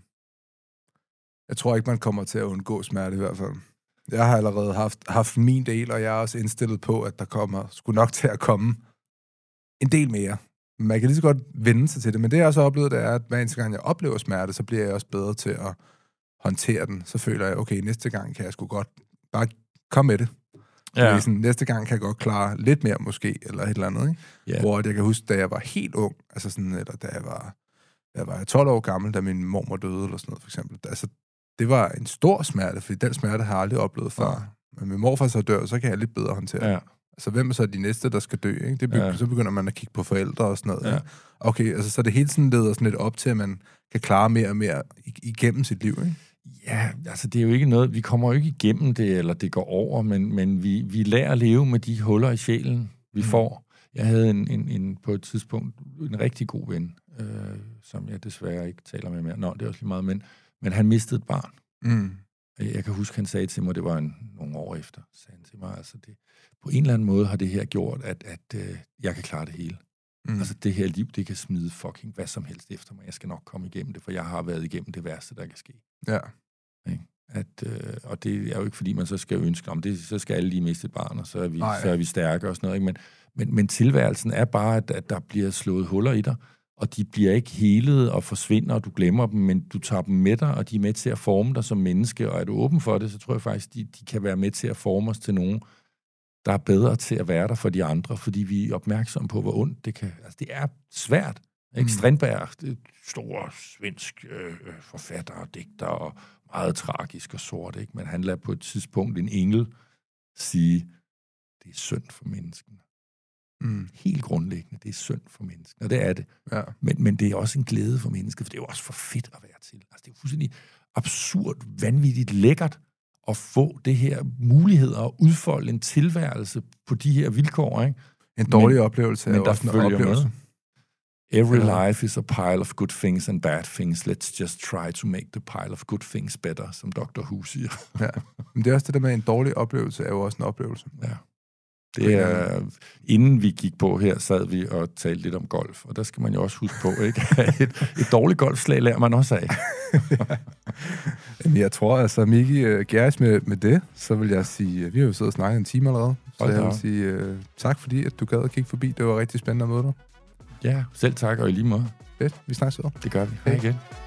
Jeg tror ikke, man kommer til at undgå smerte i hvert fald. Jeg har allerede haft, haft min del, og jeg er også indstillet på, at der kommer skulle nok til at komme en del mere. Man kan lige så godt vende sig til det, men det jeg også har oplevet, det er, at hver eneste gang jeg oplever smerte, så bliver jeg også bedre til at håndtere den. Så føler jeg, okay, næste gang kan jeg sgu godt bare komme med det. Ja. Sådan, næste gang kan jeg godt klare lidt mere måske, eller et eller andet, ikke? Yeah. Hvor jeg kan huske, da jeg var helt ung, altså sådan, eller da jeg var, jeg var tolv år gammel, da min mormor døde, eller sådan noget, for eksempel. Altså, det var en stor smerte, fordi den smerte har jeg aldrig oplevet før. Ja. Men min morfar så dør, så kan jeg lidt bedre håndtere. Ja. Altså, hvem er så de næste, der skal dø, ikke? Det be- ja. Så begynder man at kigge på forældre og sådan noget. Ja. Ikke? Okay, altså, så det hele tiden leder sådan lidt op til, at man kan klare mere og mere igennem sit liv, ikke? Ja, altså det er jo ikke noget, vi kommer jo ikke igennem det, eller det går over, men, men vi, vi lærer at leve med de huller i sjælen, vi mm. får. Jeg havde en, en, en, på et tidspunkt en rigtig god ven, øh, som jeg desværre ikke taler med mere. Nå, det er også lige meget, men, men han mistede et barn. Mm. Jeg kan huske, han sagde til mig, det var en, nogle år efter, sagde han til mig, altså det, på en eller anden måde har det her gjort, at, at øh, jeg kan klare det hele. Mm. Altså det her liv, det kan smide fucking hvad som helst efter mig. Jeg skal nok komme igennem det, for jeg har været igennem det værste, der kan ske. Ja. At, øh, og det er jo ikke, fordi man så skal ønske om det, så skal alle lige miste et barn, og så er vi, Nej, ja. så er vi stærke og sådan noget. Ikke? Men, men, men tilværelsen er bare, at, at der bliver slået huller i dig, og de bliver ikke helet og forsvinder, og du glemmer dem, men du tager dem med dig, og de er med til at forme dig som menneske, og er du åben for det, så tror jeg faktisk, de, de kan være med til at forme os til nogen, der er bedre til at være der for de andre, fordi vi er opmærksomme på, hvor ondt det kan... Altså, det er svært. Ikke? Mm. Strindberg, det er store svensk øh, forfatter og digter, og meget tragisk og sort, ikke? Men han lader på et tidspunkt en engel sige, det er synd for menneskene. Mm. Helt grundlæggende, det er synd for menneskene, og det er det. Ja. Men, men det er også en glæde for mennesket, for det er jo også for fedt at være til. Altså, det er fuldstændig absurd, vanvittigt lækkert at få det her muligheder at udfolde en tilværelse på de her vilkår, ikke? En dårlig men, oplevelse men er der også en oplevelse. Med. Every life is a pile of good things and bad things. Let's just try to make the pile of good things better, som doktor Who siger. Ja, men det er også det der med, en dårlig oplevelse er jo også en oplevelse. Ja. Det er, inden vi gik på her, sad vi og talte lidt om golf, og der skal man jo også huske på, ikke? Et, et dårligt golfslag lærer man også af. Ja. Jeg tror, altså, Miki, uh, Gjerris med, med det, så vil jeg sige, vi har jo siddet og snakket en time allerede, så okay. jeg vil sige uh, tak, fordi at du gad at kigge forbi. Det var rigtig spændende at møde dig. Ja, selv tak, og i lige måde. Fedt, vi snakkes videre. Det gør vi. Hej igen.